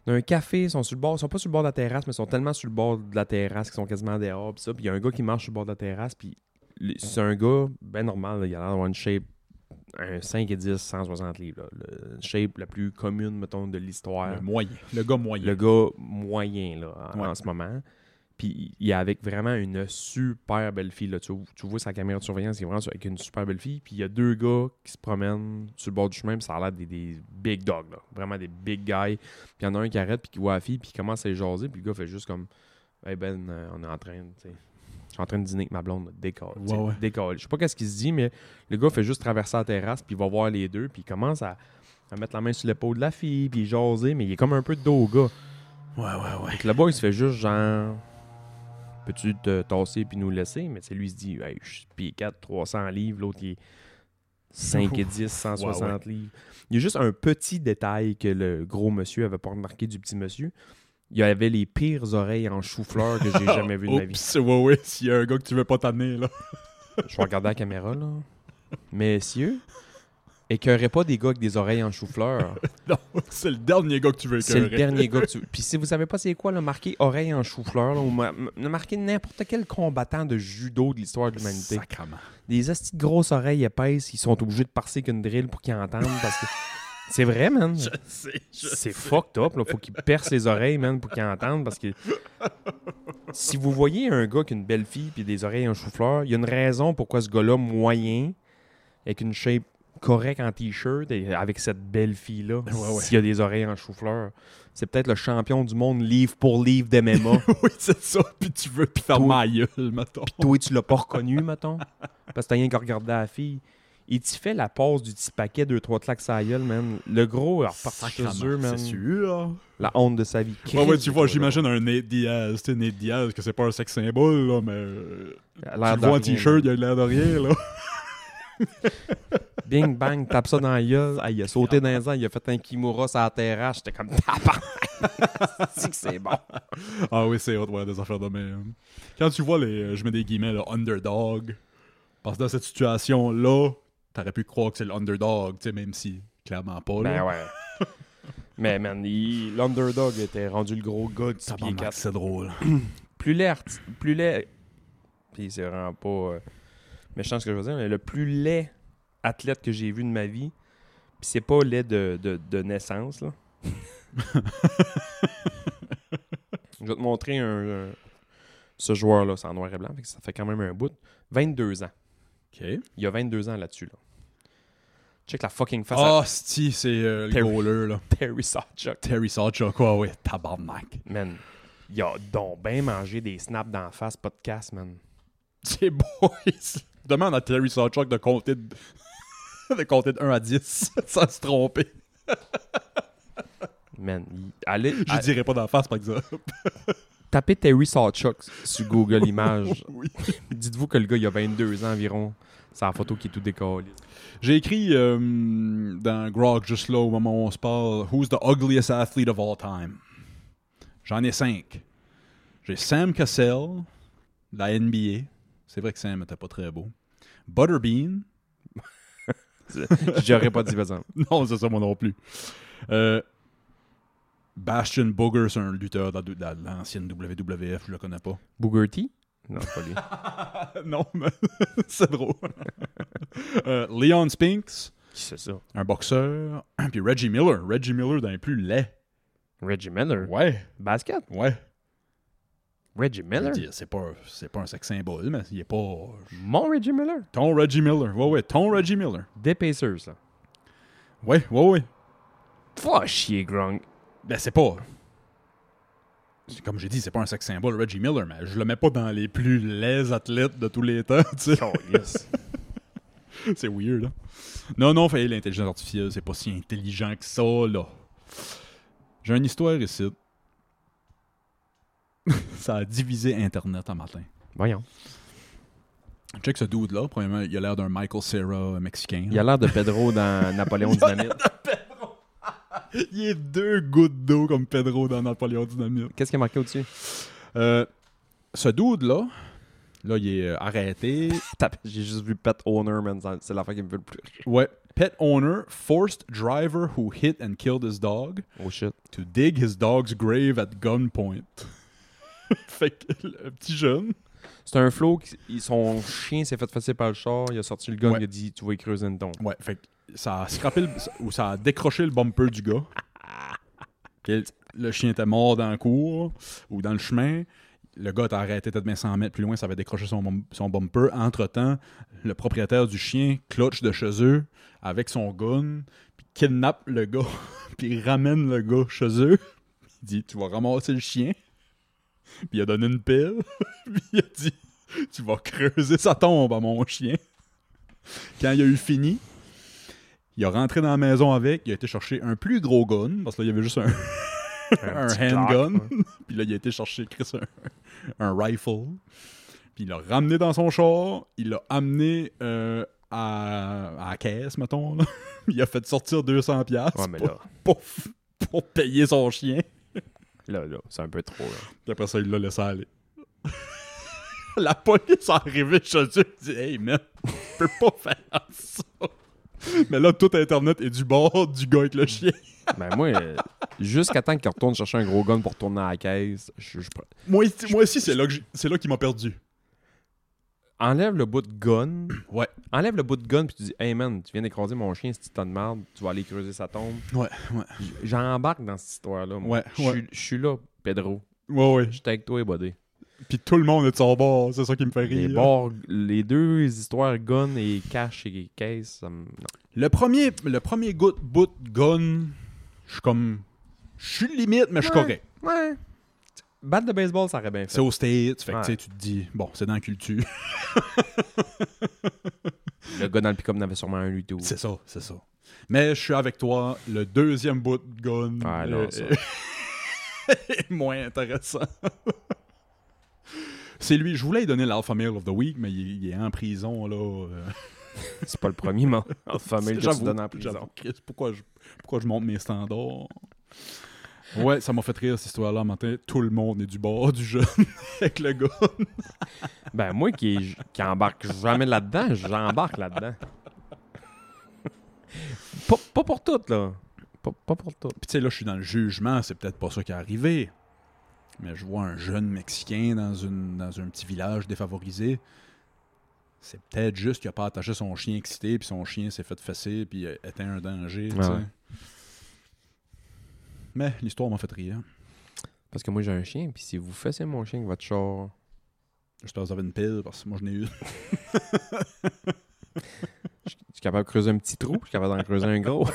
Dans un café, ils sont sur le bord, ils sont pas sur le bord de la terrasse, mais ils sont tellement sur le bord de la terrasse qu'ils sont quasiment dehors. Puis ça, puis il y a un gars qui marche sur le bord de la terrasse, puis le- c'est un gars ben normal, là, il a l'air d'avoir une shape, un cinq et dix, cent soixante livres. Là, le shape la plus commune, mettons, de l'histoire. Le moyen. Le gars moyen. Le gars moyen, là, en, Ouais. en ce moment. Puis il est avec vraiment une super belle fille. Là. Tu, tu vois sa caméra de surveillance, il est vraiment avec une super belle fille. Puis il y a deux gars qui se promènent sur le bord du chemin, puis ça a l'air des, des big dogs, là. Vraiment des big guys. Puis il y en a un qui arrête, puis qui voit la fille, puis il commence à les jaser, puis le gars fait juste comme Hey Ben, euh, on est en train, tu sais. Je suis en train de dîner avec ma blonde, décolle. Ouais, ouais. Décolle. Je sais pas qu'est-ce qu'il se dit, mais le gars fait juste traverser la terrasse, puis il va voir les deux, puis il commence à, à mettre la main sur l'épaule de la fille, puis jaser, mais il est comme un peu de dos au gars. Ouais, ouais, ouais. Fait que le boy, il se fait juste genre peux-tu te tasser puis nous laisser? Mais c'est lui, il se dit hey, je suis pied quatre, trois cents livres, l'autre il est cinq et dix, cent soixante Ouais, ouais. livres. Il y a juste un petit détail que le gros monsieur avait pas remarqué du petit monsieur. Il y avait les pires oreilles en chou-fleur que j'ai jamais vues de ma vie. Oups, ouais, ouais. S'il y a un gars que tu veux pas t'amener, là. Je vais regarder la caméra, là. Messieurs, écœurez pas des gars avec des oreilles en chou-fleur. Non, c'est le dernier gars que tu veux C'est le écœurer. dernier gars que tu... Puis si vous savez pas c'est quoi, là, marquer oreille en chou-fleur, là, ou ma- ma- marquer n'importe quel combattant de judo de l'histoire de l'humanité. Sacrement. Des hosties de grosses oreilles épaisses, ils sont obligés de parser qu'une drill pour qu'ils entendent parce que... C'est vrai, man. Je sais, je C'est sais. fucked up, là. Faut qu'ils percent les oreilles, man, pour qu'ils entendent parce que... Si vous voyez un gars qui a une belle fille puis des oreilles en chou-fleur, il y a une raison pourquoi ce gars-là, moyen, avec une shape correcte en t-shirt, et avec cette belle fille-là, Ouais, ouais. s'il y a des oreilles en chou-fleur, c'est peut-être le champion du monde livre pour livre d'M M A. Oui, c'est ça. Puis tu veux te faire Toi- ma gueule, mettons. Toi, tu l'as pas reconnu, mettons, parce que t'as rien qu'à regarder la fille. Il t'y fait la pause du petit paquet, deux, trois claques sa gueule, man. Le gros, il reparti Sacrement, chez eux, man. c'est sûr. La honte de sa vie. Ouais, ouais, Christ, tu vois, ce gars-là. j'imagine un Nate Diaz. Tu sais, Nate Diaz, que c'est pas un sex symbole, là, mais. euh, Il a Tu l'air le de vois en rien, t-shirt, il man. a l'air de rien, là. Bing, bang, tape ça dans la gueule. Ah, il a sauté dans les airs, il a fait un kimura sur la terrasse. J'étais comme tabarnak. C'est que c'est bon. Ah oui, c'est hot, ouais, des affaires de même. Quand tu vois les. euh, Je mets des guillemets, là, underdog. Parce que dans cette situation-là, t'aurais pu croire que c'est l'underdog, tu sais, même si clairement pas, là. Ben ouais. Mais man, il- l'underdog était rendu le gros gars de six pieds Tabarnak, quatre. c'est drôle. Plus laid, arti- plus laid. Puis c'est vraiment pas euh, méchant ce que je veux dire, mais le plus laid athlète que j'ai vu de ma vie, puis c'est pas laid de, de, de naissance, là. Je vais te montrer un, un- ce joueur-là, c'est en noir et blanc, fait que ça fait quand même un bout. vingt-deux ans. OK. Il y a vingt-deux ans là-dessus, là. Check la fucking face Ah, sti, c'est euh, le Terry. goaler, là. à Terry Sawchuk. Terry Sawchuk, quoi, ouais, tabarnak. Man, il a donc bien mangé des snaps d'en face, pas de casse, man. C'est boys. Demande à Terry Sawchuk de compter de, de compter de un à dix sans se tromper. Man, il... allez, Je à- dirais pas d'en face, par exemple. tapez Terry Sawchuk sur Google Images. Oui. Dites-vous que le gars, il a vingt-deux ans environ. C'est la photo qui est tout décollée. J'ai écrit euh, dans Grog, juste là, au moment où on se parle, Who's the ugliest athlete of all time? J'en ai cinq. J'ai Sam Cassell, de la N B A. C'est vrai que Sam était pas très beau. Butterbean. J'aurais pas dit, par exemple. Non, c'est ça, moi non plus. Euh, Bastion Booger, c'est un lutteur de la- de l'ancienne W W F, je le connais pas. Booger T? Non, c'est pas lui. non, mais c'est drôle. Euh, Leon Spinks, Qui c'est ça? un boxeur. Puis Reggie Miller. Reggie Miller dans les plus laids. Reggie Miller? Ouais, Basket? ouais. Reggie Je Miller? veux dire, c'est pas, c'est pas un sex symbole, mais il est pas. Mon Reggie Miller? Ton Reggie Miller. Ouais, ouais, ton Reggie Miller. Des Pacers, là. Ouais, ouais, ouais. Va chier, Gronk. Ben, c'est pas. c'est- Comme j'ai dit, c'est pas un sex symbole, Reggie Miller, mais je le mets pas dans les plus laids athlètes de tous les temps, tu sais. Oh, yes. C'est weird, là. Non, non, fait l'intelligence artificielle, c'est pas si intelligent que ça, là. J'ai une histoire ici. Ça a divisé Internet un matin. Voyons. Check ce dude-là. Premièrement, il a l'air d'un Michael Cera mexicain. Il a l'air de Pedro dans Napoléon Dynamite. Il est deux gouttes d'eau comme Pedro dans Napoléon Dynamite. Qu'est-ce qui est marqué au-dessus? Euh, ce dude-là, là, il est euh, arrêté. Tape, j'ai juste vu Pet Owner, man. C'est l'affaire qui me fait le plus rire. Ouais. pet owner forced driver who hit and killed his dog Oh shit. to dig his dog's grave at gunpoint. Fait que le petit jeune... C'est un flow, qui, son chien s'est fait fesser par le char, il a sorti le gun, Ouais. il a dit tu vas y creuser une tombe. Ouais, fait que ça a scrappé le, ou ça a décroché le bumper du gars. Puis le chien était mort dans le cours ou dans le chemin. Le gars t'a arrêté peut-être bien cent mètres plus loin, ça avait décroché son, bum- son bumper. Entre-temps, le propriétaire du chien clutch de chez eux avec son gun, puis kidnappe le gars, puis il ramène le gars chez eux. Il dit « Tu vas ramasser le chien. » Puis il a donné une pile. Puis il a dit « Tu vas creuser sa tombe à mon chien. » Quand il a eu fini, il a rentré dans la maison avec, il a été chercher un plus gros gun, parce que là, il y avait juste un, un petit handgun. Glock, ouais. Puis là, il a été chercher Chris un, un rifle. Puis il l'a ramené dans son char. Il l'a amené euh, à, à la caisse, mettons. Là. Il a fait sortir deux cents dollars Ouais, mais pour, là, pour, pour payer son chien. là, là, c'est un peu trop. Là. Puis après ça, il l'a laissé aller. La police est arrivée chez eux et dit « Hey, man, tu peux pas faire ça. » Mais là, tout Internet est du bord du gars avec le chien. Ben moi, euh, jusqu'à temps qu'il retourne chercher un gros gun pour retourner à la caisse, je, je... Moi, ici- moi aussi, c'est là, que j'ai- c'est là qu'il m'a perdu. enlève le bout de gun. Ouais. Enlève le bout de gun puis tu dis hey man, tu viens d'écraser mon chien, c'est ton de merde, tu vas aller creuser sa tombe. Ouais, ouais. J- J'embarque dans cette histoire-là. moi. Ouais, Je ouais. suis- je suis là, Pedro. Ouais, ouais. J'étais avec toi et Buddy. Puis tout le monde est de son bord, c'est ça qui me fait Les, rire. bords, les deux histoires gun et cash et caisse, ça me... non. Le premier, le premier bout, bout de gun, je suis comme... Je suis limite, mais je suis Ouais. correct. Ouais. Batte de baseball, ça aurait bien fait. C'est aux States, fait que Ouais. tu sais, tu te dis, bon, c'est dans la culture. Le gars dans le pick-up n'avait sûrement un lui tout. C'est ça, c'est ça. Mais je suis avec toi, le deuxième bout de gun Ah, non, est- ça. est moins intéressant. C'est lui, je voulais lui donner l'Alpha Male of the Week, mais il, il est en prison, là. euh. C'est pas le premier mot. Famille que tu J'avoue, donnes en prison. j'avoue. Chris, Pourquoi je, pourquoi je monte mes standards? Ouais, ça m'a fait rire cette histoire-là, matin. Tout le monde est du bord du jeune avec le gars. Ben moi qui, qui embarque jamais là-dedans, j'embarque là-dedans. pas, pas pour toutes, là. Pas, pas pour toutes. Puis tu sais, là, je suis dans le jugement, c'est peut-être pas ça qui est arrivé. Mais je vois un jeune Mexicain dans, une, dans un petit village défavorisé. C'est peut-être juste qu'il a pas attaché son chien excité, puis son chien s'est fait fesser, puis était un danger, tu sais. Ouais. Mais l'histoire m'a fait rire. Parce que moi j'ai un chien, puis si vous fessez mon chien avec votre char, J'espère que vous avez une pile, parce que moi, je n'ai eu. je suis capable de creuser un petit trou, je suis capable d'en creuser un gros.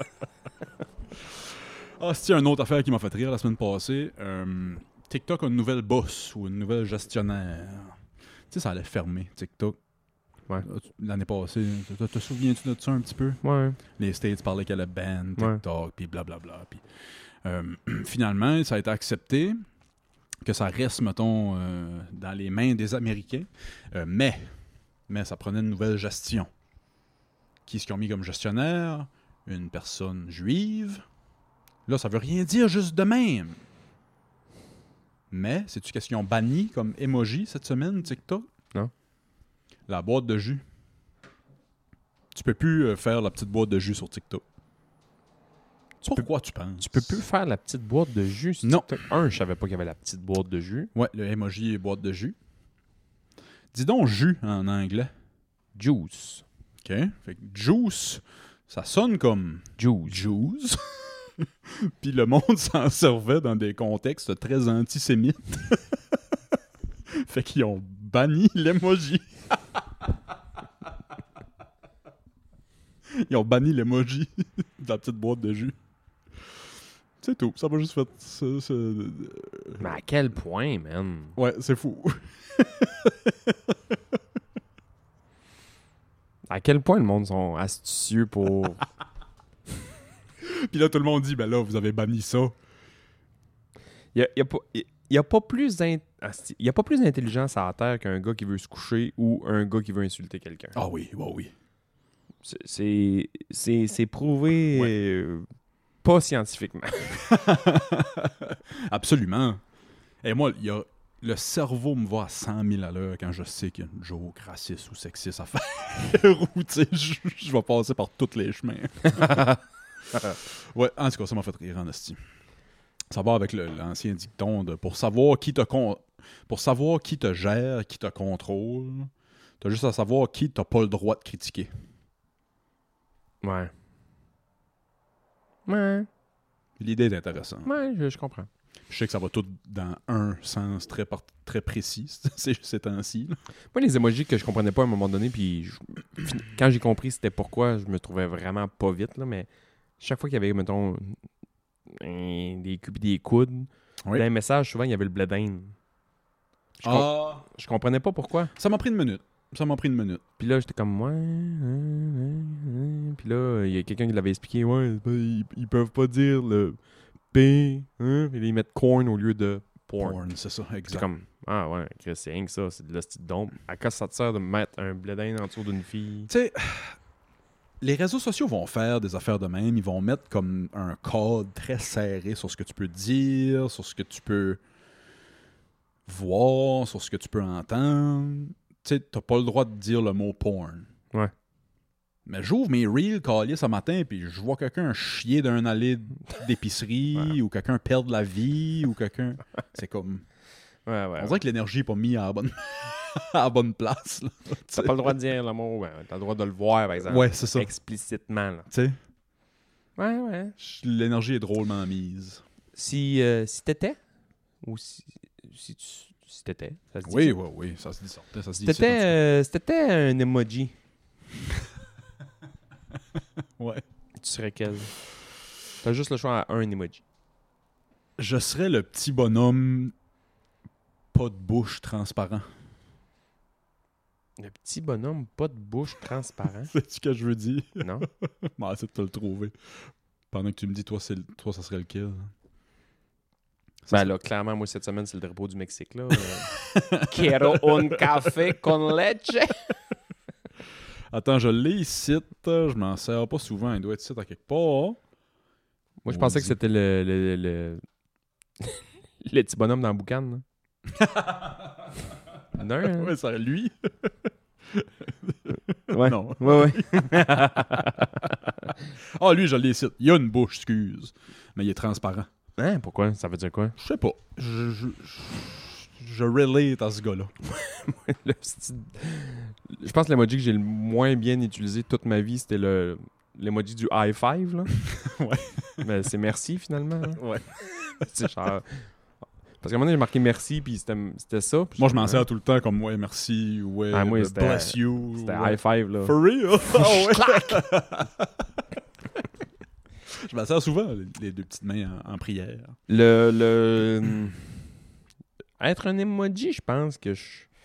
Ah, c'est une autre affaire qui m'a fait rire la semaine passée. Euh, TikTok a une nouvelle boss ou une nouvelle gestionnaire. Tu sais, ça allait fermer, TikTok. Ouais. L'année passée. Te, te souviens-tu de ça un petit peu? Ouais. Les States parlaient qu'elle allait ban Ouais. TikTok, puis blablabla. Puis, euh, finalement, ça a été accepté que ça reste, mettons, euh, dans les mains des Américains. Euh, mais, mais ça prenait une nouvelle gestion. Qui est-ce qu'ils ont mis comme gestionnaire? Une personne juive. Là, ça veut rien dire juste de même. Mais, sais-tu qu'est-ce qu'ils ont banni comme emoji cette semaine, TikTok? Non. La boîte de jus. Tu peux plus euh, faire la petite boîte de jus sur TikTok. Pourquoi tu penses? Tu peux plus faire la petite boîte de jus sur Non. TikTok. Un, je savais pas qu'il y avait la petite boîte de jus. Ouais, le emoji est boîte de jus. Dis donc jus en anglais. Juice. OK? Fait que juice, ça sonne comme Juice. juice. Puis le monde s'en servait dans des contextes très antisémites. Fait qu'ils ont banni l'emoji. Ils ont banni l'emoji de la petite boîte de jus. C'est tout. Ça m'a juste fait... ça, ça- Mais à quel point, man? Ouais, c'est fou. À quel point le monde sont astucieux pour... Puis là, tout le monde dit, ben là, vous avez banni ça. Il y a, il y a pas... il y a pas plus d'in- Asti, il y a pas plus d'intelligence à la Terre qu'un gars qui veut se coucher ou un gars qui veut insulter quelqu'un. Ah oui, ouais, oui. C'est- C'est c'est- c'est prouvé Ouais. euh, pas scientifiquement. Absolument. Et moi, il y a le cerveau me va à cent mille à l'heure quand je sais qu'il y a une joke raciste ou sexiste à faire. Ou, tu sais, je, je vais passer par tous les chemins. Ouais, en tout cas, ça m'a fait rire en esti. Ça va avec le, l'ancien dicton de pour savoir qui te con- pour savoir qui te gère, qui te contrôle, t'as juste à savoir qui t'as pas le droit de critiquer. Ouais. Ouais. L'idée est intéressante. Ouais, je, je comprends. Je sais que ça va tout dans un sens très, par- très précis ces, ces temps-ci. Là. Moi, les emojis que je comprenais pas à un moment donné, puis je- quand j'ai compris c'était pourquoi, je me trouvais vraiment pas vite, là, mais chaque fois qu'il y avait, mettons, un- des, cou- des coudes, Oui. dans les messages, souvent, il y avait le bledin. Je, com- Ah, je comprenais pas pourquoi. ça m'a pris une minute. Ça m'a pris une minute. Puis là, j'étais comme, ouais, hein, hein, hein. Puis là, il y a quelqu'un qui l'avait expliqué, ouais, c'est pas- ils, ils peuvent pas dire le P, hein, puis ils mettent corn au lieu de porn. Porn, c'est ça, C'est exact. comme, ah ouais, Chris, c'est rien que ça, c'est de la petite dompe. À quoi ça te sert de mettre un bledin en dessous d'une fille? Tu sais, les réseaux sociaux vont faire des affaires de même. Ils vont mettre comme un code très serré sur ce que tu peux dire, sur ce que tu peux voir, sur ce que tu peux entendre. Tu sais, t'as pas le droit de dire le mot porn. Ouais. Mais j'ouvre mes reels calices ce matin, puis je vois quelqu'un chier d'un allée d'épicerie, Ouais. ou quelqu'un perdre la vie, ou quelqu'un... C'est comme... Ouais, ouais. On dirait que l'énergie n'est pas mise à la bonne, à la bonne place. Là, tu T'as sais. pas le droit de dire le mot, ben, t'as le droit de le voir, par exemple. Ouais, c'est ça. Tu Explicitement, là. sais, Ouais, ouais. l'énergie est drôlement mise. Si, euh, si t'étais, ou si, si tu si t'étais, ça se dit. Oui, ça? oui, oui, ça se dit ça. Ça se Si dit t'étais, ici, euh, si t'étais un emoji, comme ça. Ouais. tu serais quel? T'as juste le choix à un emoji. Je serais le petit bonhomme pas de bouche transparent. Le petit bonhomme, pas de bouche transparent. C'est ce que je veux dire. Non? Bon, essaie de te le trouver. Pendant que tu me dis, toi, c'est le- toi ça serait lequel? Ben là, clairement, moi, cette semaine, c'est le drapeau du Mexique, là. Euh, Quiero un café con leche. Attends, je l'ai ici. Je m'en sers pas souvent. Il doit être ici à quelque part. Moi, je pensais que Maudit. c'était le... Le, le, le petit bonhomme dans le boucan, là. Non, hein? Ouais, c'est lui. Ouais. Non. Ouais, ouais. Ah, lui, je l'ai ici. Il a une bouche, excuse. Mais il est transparent. Hein? Pourquoi? Ça veut dire quoi? Je sais pas. Je, je, je, je relate à ce gars-là. Le petit- Je pense que l'emoji que j'ai le moins bien utilisé toute ma vie, c'était le l'emoji du high five, là. Ouais. Mais c'est merci, finalement. Là. Ouais. C'est genre... Parce qu'à un moment donné, j'ai marqué merci, puis c'était c'était ça. puis Moi, je m'en hein, sers tout le temps comme ouais, merci, ouais, Ah, moi, euh, c'était- bless you. C'était ouais. high five, là. For real? Ah ouais. Je m'en sers souvent, les, les deux petites mains en, en prière. Le... le... Être un emoji, je pense que je...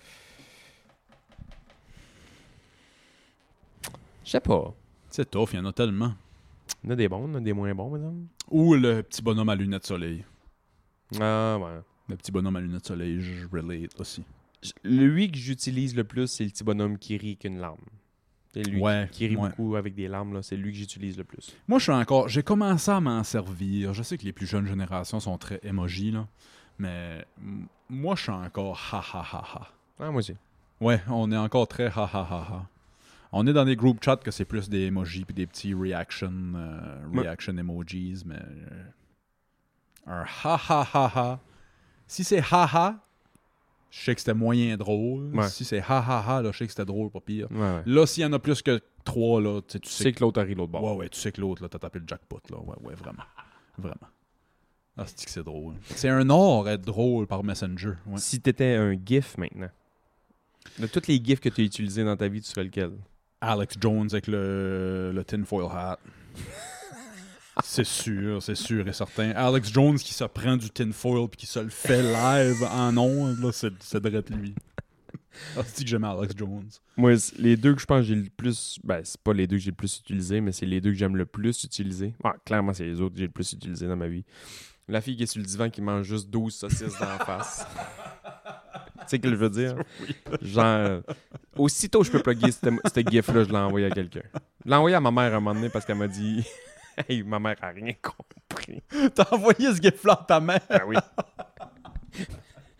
Je sais pas. C'est tough, il y en a tellement. Il y en a des bons, il y en a des moins bons, madame. Ou le petit bonhomme à lunettes soleil. Ah, ouais. Le petit bonhomme à lunettes soleil, je relate aussi. J- Lui que j'utilise le plus, c'est le petit bonhomme qui rit qu'une larme. C'est lui Ouais, qui rit ouais. beaucoup avec des larmes, là. C'est lui que j'utilise le plus. Moi, je suis encore... J'ai commencé à m'en servir. Je sais que les plus jeunes générations sont très emoji, là. Mais m- moi, je suis encore ha ha ha ha. Ah, moi aussi. Ouais, on est encore très ha ha ha ha. On est dans des group chats que c'est plus des emojis puis des petits reaction, euh, Ouais. reaction emojis, mais euh, un ha ha ha ha. Si c'est ha ha, je sais que c'était moyen drôle. Ouais. Si c'est ha ha ha, là, je sais que c'était drôle, pas pire. Ouais, ouais. Là, s'il y en a plus que trois, là, tu sais, tu Tu sais sais que l'autre a ri l'autre bord. Ouais, ouais, tu sais que l'autre, là, t'as tapé le jackpot, là. Ouais, ouais, vraiment. Vraiment. Ah, c'est que c'est drôle. C'est un art être drôle par Messenger. Ouais. Si t'étais un GIF maintenant, de tous les GIFs que tu as utilisés dans ta vie, tu serais lequel? Alex Jones avec le, le tinfoil hat. C'est sûr, c'est sûr et certain. Alex Jones qui se prend du tinfoil puis qui se le fait live en ondes, là, c'est, c'est direct lui. Ah, c'est que j'aime Alex Jones. Moi, c- les deux que je pense que j'ai le plus... Ben, c'est pas les deux que j'ai le plus utilisé, mais c'est les deux que j'aime le plus utiliser. Ah, clairement, c'est les autres que j'ai le plus utilisé dans ma vie. La fille qui est sur le divan qui mange juste douze saucisses dans la face. Tu sais ce que je veux dire? Genre, euh, aussitôt je peux plugger ce gif-là, je l'ai envoyé à quelqu'un. Je l'ai envoyé à ma mère à un moment donné parce qu'elle m'a dit... Hey, ma mère a rien compris. T'as envoyé ce gif-là à ta mère? Ah oui.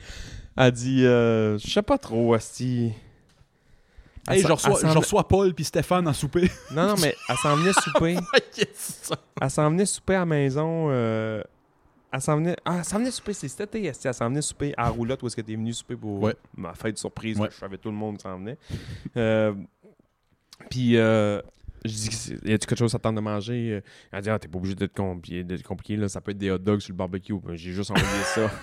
Elle dit, euh, je sais pas trop, asti. Elle Hey, s'en- je reçois, elle s'en je venait- reçois Paul puis Stéphane à souper. Non, non, mais elle s'en venait souper. Yes! Elle s'en venait souper à la maison. euh, Elle s'en venait. Ah, elle s'en venait souper, c'est cet été, esti. Elle s'en venait souper à la roulotte où est-ce que t'es venu souper pour Ouais. ma fête surprise. Ouais. Que je savais tout le monde qui s'en venait. Euh, Puis, euh, je dis, y a-tu quelque chose à t'attendre de manger? Elle dit, ah, t'es pas obligé d'être compliqué, d'être compliqué, là. Ça peut être des hot dogs sur le barbecue. Ben, j'ai juste envoyé ça.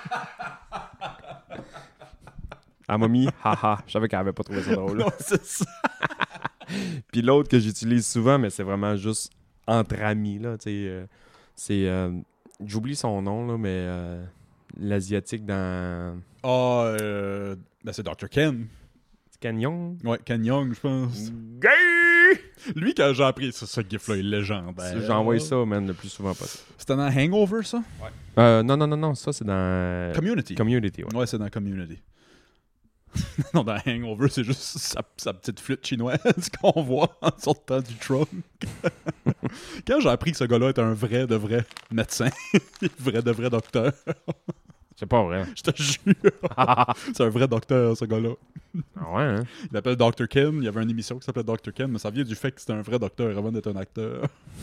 Elle m'a mis, haha. Je savais qu'elle avait pas trouvé ça drôle. Non, c'est ça. Puis l'autre que j'utilise souvent, mais c'est vraiment juste entre amis, là, tu sais. euh, c'est... euh, j'oublie son nom, là, mais euh, l'asiatique dans... Ah, euh, ben c'est docteur Ken. Canyon? Ouais, Ken Young, je pense. Gay! Lui, quand j'ai appris ça, ce gif-là, il est légendaire. J'envoie ça, man, le plus souvent possible. C'était dans Hangover, ça? Euh, non, non, non, non, ça, c'est dans... Community. Community, ouais. Ouais, c'est dans Community. Non, dans Hangover, c'est juste sa, sa petite flûte chinoise qu'on voit en sortant du trunk. Quand j'ai appris que ce gars-là était un vrai de vrai médecin, vrai de vrai docteur, C'est pas vrai. je te jure, c'est un vrai docteur, ce gars-là. Ah ouais, hein? Il l'appelle docteur Ken, il y avait une émission qui s'appelait docteur Ken, mais ça vient du fait que c'était un vrai docteur avant d'être un acteur.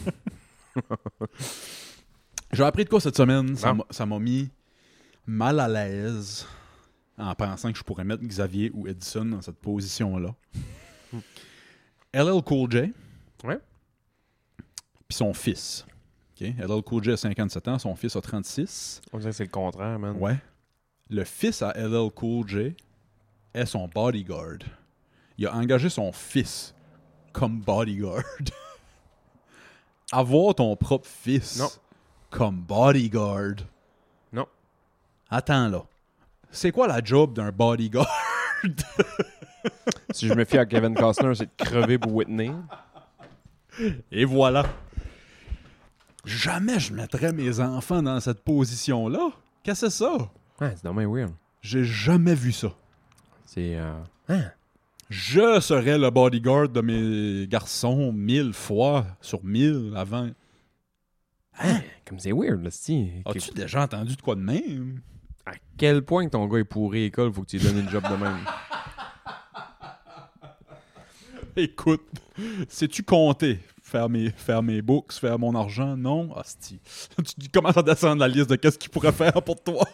J'ai appris de quoi cette semaine? Ça Non. m'a- Ça m'a mis mal à l'aise en pensant que je pourrais mettre Xavier ou Edison dans cette position-là. L L Cool J. Ouais. Puis son fils. OK? L L Cool J a cinquante-sept ans, son fils a trente-six. On dirait que c'est le contraire, man. Ouais. Le fils à L L Cool J est son bodyguard. Il a engagé son fils comme bodyguard. Avoir ton propre fils Non. comme bodyguard. Non. Attends là. C'est quoi la job d'un bodyguard? Si je me fie à Kevin Costner, c'est de crever pour Whitney. Et voilà. Jamais je mettrais mes enfants dans cette position-là. Qu'est-ce que c'est ça? Ouais, c'est dommage weird. J'ai jamais vu ça. C'est... Euh... Hein? Je serais le bodyguard de mes garçons mille fois sur mille avant. Hein? Comme c'est weird, là, si. As-tu déjà entendu de quoi de même? À quel point que ton gars est pourri à l'école, faut que tu lui donnes une job de même. Écoute, sais-tu compter? Faire mes, faire mes books, faire mon argent? Non? Hostie. Tu commences à descendre la liste de qu'est-ce qu'il pourrait faire pour toi.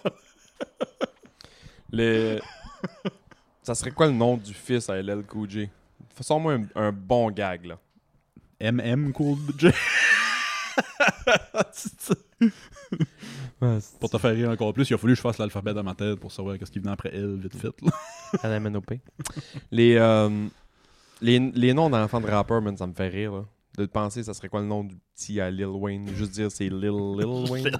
Le... Ça serait quoi le nom du fils à L L Cool J? Sors-moi un, un bon gag, là. M M Cool J. Pour te faire rire encore plus, il a fallu que je fasse l'alphabet dans ma tête pour savoir qu'est-ce qui venait après L, vite fait. Là. À la M N O P. Les, euh, les, les noms d'enfants de rappeurs, man, ça me fait rire, là. De penser, ça serait quoi le nom du petit à Lil Wayne? Juste dire c'est Lil Lil Wayne.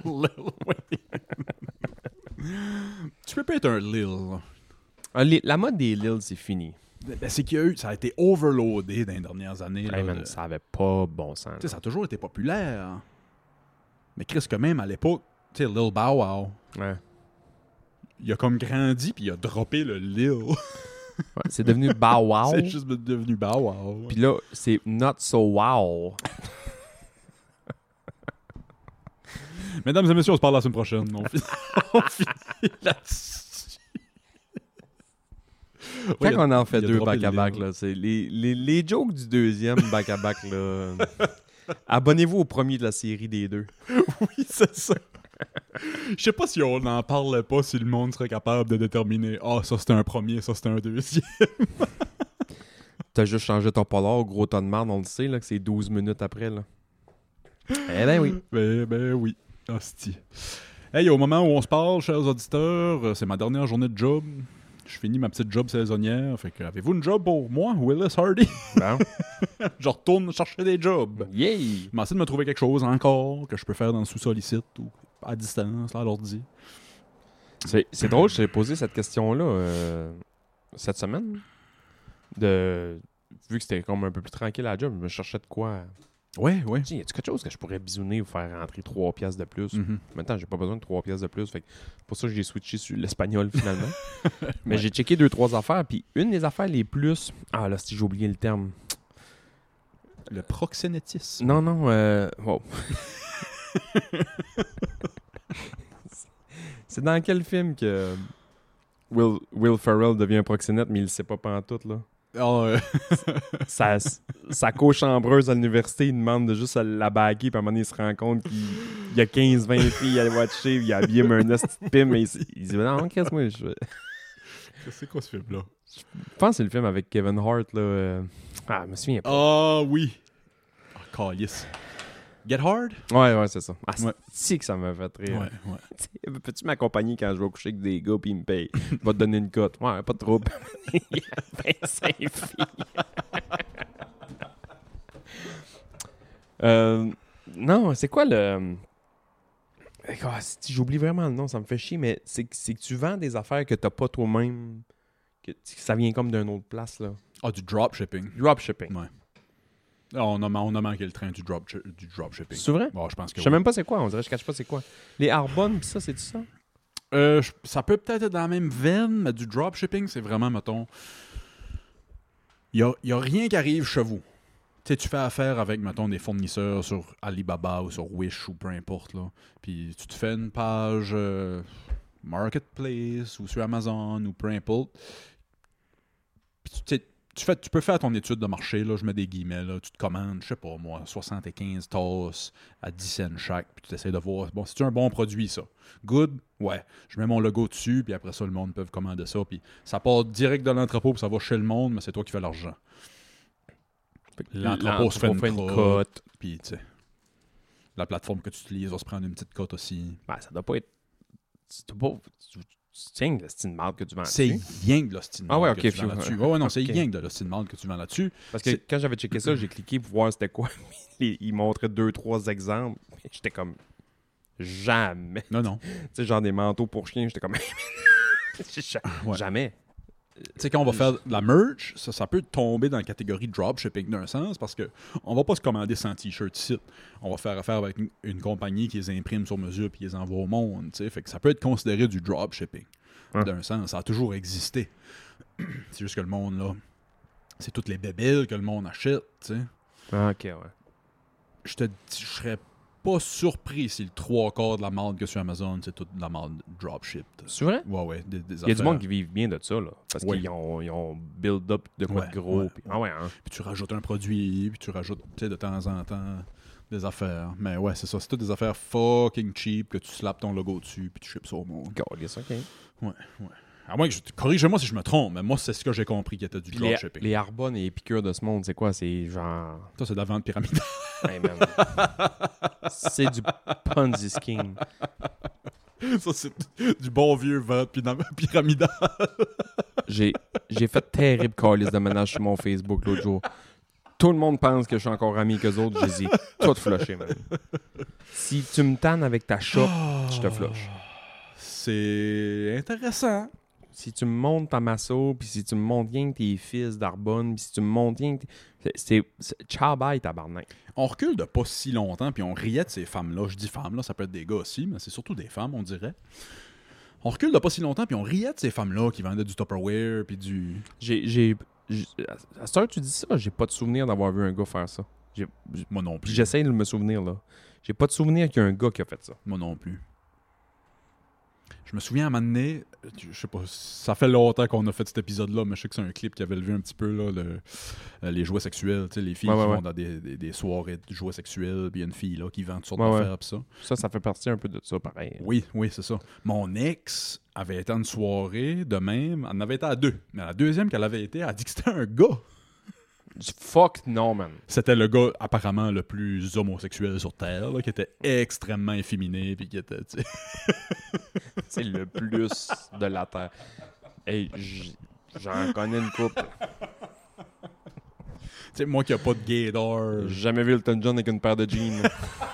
Tu peux pas être un Lil. Ah, les- la mode des Lil, c'est fini. Ben, c'est qu'il y a eu, ça a été overloadé dans les dernières années. Hey, là, man, de- ça avait pas bon sens. Tu sais, ça a toujours été populaire. Mais Chris, que même à l'époque, tu sais, Lil Bow Wow, Ouais. il a comme grandi puis il a droppé le Lil. Ouais, c'est devenu Bow Wow. C'est juste devenu Bow Wow. Puis là, c'est Not So Wow. Mesdames et messieurs, on se parle la semaine prochaine. On finit, on finit là-dessus. Quand Ouais, il a- on en fait il a deux droppé le back-à-back, Lil. là, c'est les, les, les jokes du deuxième back-à-back, là. Abonnez-vous au premier de la série des deux. Oui, c'est ça. Je sais pas si on n'en parle pas, si le monde serait capable de déterminer « Ah, ça c'était un premier, ça c'était un deuxième. T'as juste changé ton polar au gros ton de marde, on le sait, là, que c'est douze minutes après, là. Eh ben oui. » Ben, ben oui. Hostie. Hey, au moment où on se parle, chers auditeurs, euh, c'est ma dernière journée de job. Je finis ma petite job saisonnière. Fait que, avez-vous une job pour moi, Willis Hardy? Bon. Je retourne chercher des jobs. Yay! Je m'essaie de me trouver quelque chose encore que je peux faire dans le sous-sol ici ou à distance, à l'ordi. C'est, c'est drôle, je t'ai posé cette question-là euh, cette semaine. De, vu que c'était comme un peu plus tranquille à la job, je me cherchais de quoi. Ouais, ouais. Tiens, y a-tu quelque chose que je pourrais bisouner ou faire rentrer trois piastres de plus? Mhm. Maintenant, j'ai pas besoin de trois piastres de plus. Fait que c'est pour ça que j'ai switché sur l'espagnol finalement. Mais Ouais. j'ai checké deux, trois affaires. Puis une des affaires les plus. Ah là, si j'ai oublié le terme. Le proxénétisme. Non, non. Euh... Wow. C'est dans quel film que. Will, Will Ferrell devient un proxénète, mais il le sait pas pantoute, là. Ah, ouais. Sa, sa co-chambreuse à l'université, il demande de juste la baguer, puis à un moment donné, il se rend compte qu'il il y a quinze vingt filles à aller watcher, puis il a habillé un esti de pim, mais il, il dit « Non, qu'est-ce que moi, je... » C'est quoi ce film-là? Je pense que c'est le film avec Kevin Hart, là. euh, Ah, je me souviens pas. Ah, oui. Ah, calice. Get Hard? Ouais, ouais, c'est ça. Ah, Ouais. c'est que ça m'a fait rire. Ouais, ouais. T'sais, peux-tu m'accompagner quand je vais coucher avec des gars puis ils me payent? Je vais te donner une cote. Ouais, pas de trouble. Il y a vingt-cinq filles. euh, non, c'est quoi le... Ah, si j'oublie vraiment le nom, ça me fait chier, mais c'est, c'est que tu vends des affaires que t'as pas toi-même, que, que ça vient comme d'une autre place, là. Ah, du dropshipping. Dropshipping. Ouais. Ah, on, a, on a manqué le train du, drop, du dropshipping. C'est vrai? Bon, je pense que Je sais oui. même pas c'est quoi, on dirait, je cache pas c'est quoi. Les Arbonne pis ça, c'est-tu ça? Euh, je- ça peut peut-être être dans la même veine, mais du dropshipping, c'est vraiment, mettons... Il n'y a, a rien qui arrive chez vous. Tu sais, tu fais affaire avec, mettons, des fournisseurs sur Alibaba ou sur Wish ou peu importe, là. Puis tu te fais une page euh, Marketplace ou sur Amazon ou peu importe. Puis tu sais, Tu, fais, tu peux faire ton étude de marché, là, je mets des guillemets, là, tu te commandes, je sais pas moi, soixante-quinze tasses à dix cents chaque, puis tu essaies de voir, bon, c'est un bon produit ça. Good? Ouais. Je mets mon logo dessus, puis après ça, le monde peut commander ça, puis ça part direct de l'entrepôt, puis ça va chez le monde, mais c'est toi qui fais l'argent. L'entrepôt se fait une, fait une cote, cote. puis tu sais, la plateforme que tu utilises va se prendre une petite cote aussi. Ben, ça doit pas être... Tu dois pas... Tu, tu tiens de la marde que tu vends C'est dessus. rien de l'hostie de Ah ouais, marde ok, que tu vends phew. là-dessus. Ouais, ouais, non, c'est Ok. rien de l'hostie de marde que tu vends là-dessus. Parce que C'est- quand j'avais checké ça, j'ai cliqué pour voir c'était quoi. Il, il montrait deux, trois exemples. J'étais comme... Jamais. Non, non. Tu sais, genre des manteaux pour chiens, j'étais comme... Ja- Ouais. Jamais. Tu sais, quand on va faire de la merch, ça, ça peut tomber dans la catégorie dropshipping d'un sens parce que on va pas se commander cent t-shirts ici. On va faire affaire avec une, une compagnie qui les imprime sur mesure puis les envoie au monde. Tu sais, fait que ça peut être considéré du dropshipping Hein. d'un sens. Ça a toujours existé. C'est juste que le monde, là, c'est toutes les bébelles que le monde achète. Tu sais. Ah, ok, ouais. Je te je serais pas surpris si le trois quarts de la marde que sur Amazon, c'est toute de la marde dropship. C'est vrai? Ouais, ouais. Des, des Il y a du affaires. monde qui vivent bien de ça, là. Parce Oui. qu'ils ont, ils ont build up de quoi Ouais, de gros. ouais, puis- Ah ouais, hein? Puis tu rajoutes un produit, puis tu rajoutes, tu sais, de temps en temps, des affaires. Mais ouais, c'est ça. C'est toutes des affaires fucking cheap que tu slappes ton logo dessus, puis tu ships ça au monde. Calisse, ok. Ouais, ouais. À moins que je... Corrige-moi si je me trompe, mais moi, c'est ce que j'ai compris qui était du Puis les, dropshipping. les Arbonne et Épicure de ce monde, c'est quoi? C'est genre... Ça, c'est de la vente pyramidale. Hey, man. C'est du Ponzi scheme. Ça, c'est du bon vieux vente pyna- pyramidale. J'ai, j'ai fait terrible calice de ménage sur mon Facebook l'autre jour. Tout le monde pense que je suis encore ami qu'eux autres. Je les ai toutes flushés, man. Si tu me tannes avec ta shop, je te flush. C'est intéressant. Si tu me montes ta masso, puis si tu me montes rien que tes fils d'Arbonne, puis si tu me montes rien que... t'es- C'est, c'est... Ciao, bye, tabarnak. On recule de pas si longtemps, puis on riait de ces femmes-là. Je dis femmes, là, ça peut être des gars aussi, mais c'est surtout des femmes, on dirait. On recule de pas si longtemps, puis on riait de ces femmes-là qui vendaient du Tupperware, puis du... J'ai... j'ai, j'ai à cette heure que tu dis ça, j'ai pas de souvenir d'avoir vu un gars faire ça. J'ai, j'ai- Moi non puis plus. j'essaie de me souvenir, là. J'ai pas de souvenir qu'il y a un gars qui a fait ça. Moi non plus. Je me souviens à un moment donné, je sais pas, ça fait longtemps qu'on a fait cet épisode-là, mais je sais que c'est un clip qui avait levé un petit peu là, le, euh, les jouets sexuels, tu sais, les filles Ouais, qui ouais, vont ouais. dans des, des, des soirées de jouets sexuels, puis il y a une fille là qui vend toutes sortes Ouais, d'affaires, pis ça. Ça, ça fait partie un peu de ça, pareil. Oui, oui, c'est ça. Mon ex avait été à une soirée de même, elle en avait été à deux, mais la deuxième qu'elle avait été, elle a dit que c'était un gars. Fuck non, man. C'était le gars apparemment le plus homosexuel sur Terre, là, qui était extrêmement efféminé, puis qui était, tu sais... C'est le plus de la Terre. Hey, j- j'en connais une couple. Tu sais, moi qui a pas de gaydar... J'ai jamais vu Elton John avec une paire de jeans.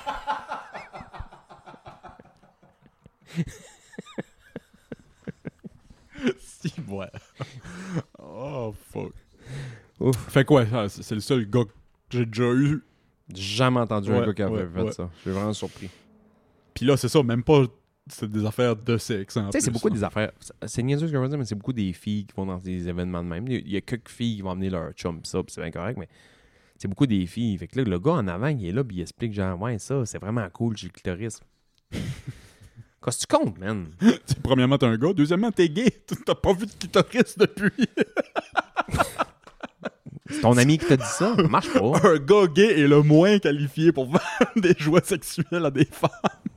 Si, ouais. Oh, fuck. Ouf. Fait quoi? Ah, c'est c'est le seul gars que j'ai déjà eu. J'ai jamais entendu un Ouais, gars qui avait ouais, fait ouais. ça. Je suis vraiment surpris. Puis là, c'est ça, même pas... C'est des affaires de sexe, en Tu sais, c'est plus, beaucoup là. des affaires. C'est niaiseux ce que je veux dire, mais c'est beaucoup des filles qui vont dans des événements de même. Il y a quelques filles qui vont amener leur chum, pis ça, pis c'est bien correct, mais c'est beaucoup des filles. Fait que là, le gars en avant, il est là, pis il explique genre, ouais, ça, c'est vraiment cool, j'ai le clitoris. Qu'est-ce que tu comptes, man? T'sais, premièrement, t'es un gars. Deuxièmement, t'es gay. T'as pas vu de clitoris depuis. C'est ton ami qui t'a dit ça? Ça marche pas. Un gars gay est le moins qualifié pour vendre des jouets sexuels à des femmes.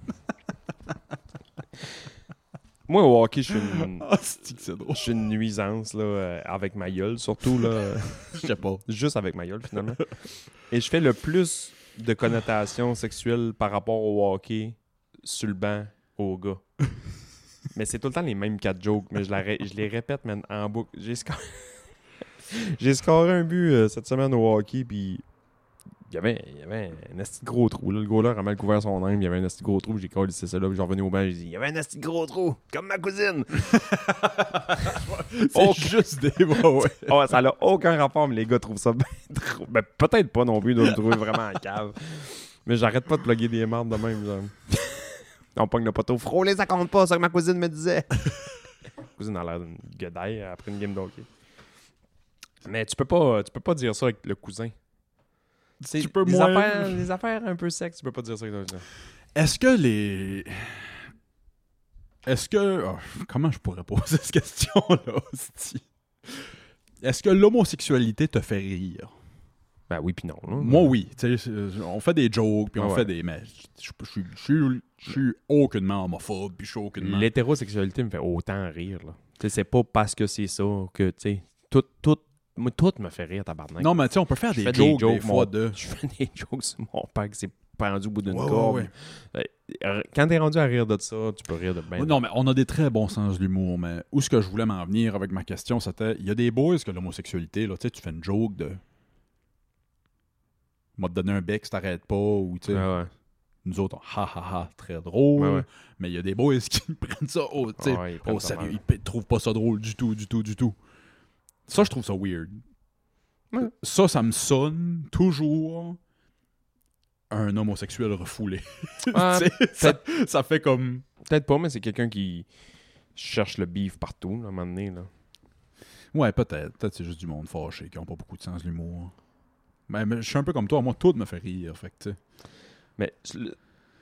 Moi, au hockey, je suis une... Ah, c'est que c'est drôle. Je suis une nuisance là, euh, avec ma gueule, surtout là, Je sais pas. juste avec ma gueule finalement. Et je fais le plus de connotations sexuelles par rapport au hockey sur le banc aux gars. Mais c'est tout le temps les mêmes quatre jokes, mais je, la ré- je les répète man, en boucle. J'ai, sco- J'ai scoré un but euh, cette semaine au hockey, puis il y avait, il y avait un esti de gros trou. Là. Le goaler a mal couvert son âme, il y avait un esti de gros trou, j'ai collé c'est ça là, puis j'ai revenu au banc, j'ai dit il y avait un esti de gros trou, comme ma cousine. C'est Oh, juste des... Ouais, ouais. Oh, ça n'a aucun rapport, mais les gars trouvent ça bien trop. Ben, peut-être pas non plus, ils doivent le trouver vraiment en cave. Mais j'arrête pas de plugger des mardes de même, genre. On pogne le poteau. Frôler, ça compte pas, ça que ma cousine me disait. Ma cousine a l'air d'une guedaille après une game de hockey. Mais tu peux pas, tu peux pas dire ça avec le cousin. C'est Tu peux les, moins- affaires, les affaires un peu sexes, tu peux pas dire ça avec le cousin. Est-ce que les... Est-ce que... oh, comment je pourrais poser cette question-là, hostie? Est-ce que l'homosexualité te fait rire? Ben oui, puis non. Là. Moi, oui. Tu sais, on fait des jokes, puis on Ah ouais. fait des... Mais je je suis- je suis je suis aucunement homophobe, puis je suis aucunement... L'hétérosexualité me fait autant rire. Là. Tu sais, c'est pas parce que c'est ça que, tu sais, tout, tout, moi, tout me fait rire, tabarnak. Non, mais tu sais, on peut faire Je des fais jokes, des, jokes, fois mon- de... Je fais des jokes sur mon père qui s'est pendu au bout d'une Ouais, corde. ouais, Euh, Quand t'es rendu à rire de ça, tu peux rire de bien. Non, mais on a des très bons sens de l'humour, mais où ce que je voulais m'en venir avec ma question, c'était, il y a des boys que l'homosexualité, là, tu sais, tu fais une joke de... M'a te donné un bec si t'arrêtes pas, ou tu sais, Ouais, ouais. nous autres, on, ha ha ha, très drôle, Ouais, ouais. mais il y a des boys qui prennent ça au, tu sais, Ouais, ils prennent au ça sérieux, mal. ils p- trouvent pas ça drôle du tout, du tout, du tout. Ça, je trouve ça weird. Ouais. Ça, ça me sonne toujours un homosexuel refoulé. Ah, Tu sais, ça, ça fait comme... Peut-être pas, mais c'est quelqu'un qui cherche le beef partout, là, à un moment donné. Là. Ouais, peut-être. Peut-être c'est juste du monde fâché qui ont pas beaucoup de sens de l'humour. Mais, mais je suis un peu comme toi. Moi, tout me fait rire. Fait que, tu sais. Mais le-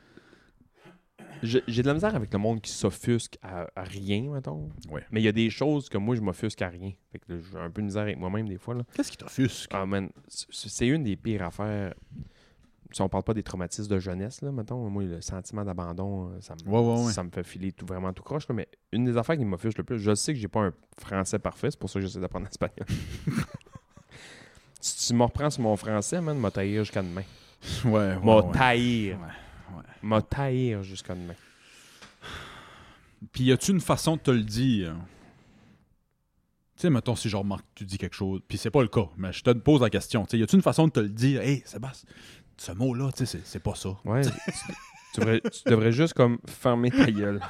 j'ai j'ai de la misère avec le monde qui s'offusque à, à rien, mettons. Ouais. Mais il y a des choses que moi, je m'offusque à rien. Fait que là, j'ai un peu de misère avec moi-même des fois. Là. Qu'est-ce qui t'offusque? Ah, man, c- c'est une des pires affaires. Si on parle pas des traumatismes de jeunesse, là, mettons, moi, le sentiment d'abandon, euh, ça me, Ouais, ouais, ouais. ça me fait filer tout, vraiment tout croche. Là, mais une des affaires qui m'offusque le plus, je sais que j'ai pas un français parfait, c'est pour ça que j'essaie d'apprendre l'espagnol. Si tu me reprends sur mon français, man, m'a taillir jusqu'à demain. Ouais, ouais. M'a ouais. taillir. Ouais, ouais. M'a taillir jusqu'à demain. Puis y a-tu une façon de te le dire? Tu sais, mettons, si je remarque que tu dis quelque chose, puis c'est pas le cas, mais je te pose la question. Tu sais, y a-tu une façon de te le dire? Hey, Sébastien, ce mot-là, tu sais, c'est- c'est pas ça. Ouais, tu, tu devrais, tu devrais juste comme fermer ta gueule.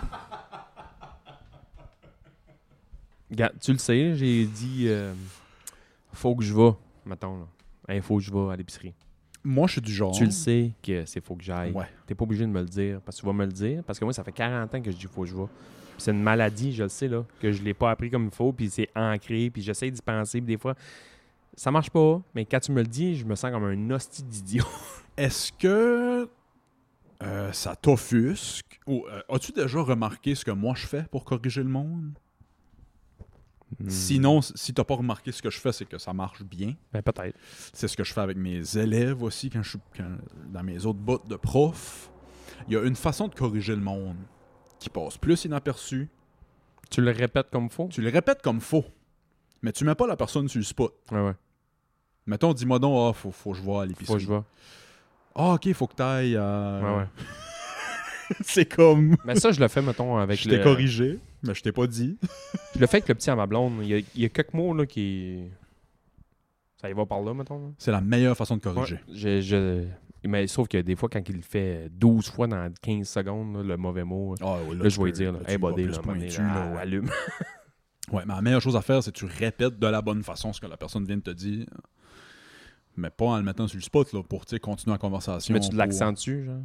Regarde, tu le sais, j'ai dit euh, faut que je vais, mettons là. Hey, faut que je vais à l'épicerie. Moi, je suis du genre... Tu le sais que c'est faut que j'aille. Ouais. T'es pas obligé de me le dire parce que tu vas me le dire. Parce que moi, ça fait quarante ans que je dis faut que je vais. Puis c'est une maladie, je le sais, là, que je l'ai pas appris comme il faut, puis c'est ancré, puis j'essaie d'y penser, puis des fois, ça marche pas. Mais quand tu me le dis, je me sens comme un hostie d'idiot. Est-ce que euh, ça t'offusque? Ou euh, as-tu déjà remarqué ce que moi je fais pour corriger le monde? Hmm. Sinon, si t'as pas remarqué ce que je fais, c'est que ça marche bien. Ben, peut-être. C'est ce que je fais avec mes élèves aussi, quand je suis quand- dans mes autres bouts de prof. Il y a une façon de corriger le monde qui passe plus inaperçue. Tu le répètes comme faut? Tu le répètes comme faux, mais tu mets pas la personne sur le spot. Ouais, ouais. Mettons, dis-moi donc, ah, faut, faut que je vais à l'épicerie. Faut que je vais. Ah, ok, faut que t'ailles à... Ouais, ouais. c'est comme... Mais ça, je le fais, mettons, avec je le... t'ai corrigé, mais je t'ai pas dit. Je le fais avec le petit à ma blonde. Il y a, il y a quelques mots, là, qui... Ça y va par là, mettons. Là. C'est la meilleure façon de corriger. Ouais. Je, je... Mais sauf que des fois, quand il le fait douze fois dans quinze secondes, là, le mauvais mot, Ah, ouais, là, tu je vais lui peux- dire, là, là, tu hey, vas buddy, plus là, à un moment donné, pointu, là, là, ouais. allume. Ouais, mais la meilleure chose à faire, c'est que tu répètes de la bonne façon ce que la personne vient de te dire. Mais pas en le mettant sur le spot, là, pour tu sais, continuer la conversation. Mets-tu de pour- l'accent dessus, genre?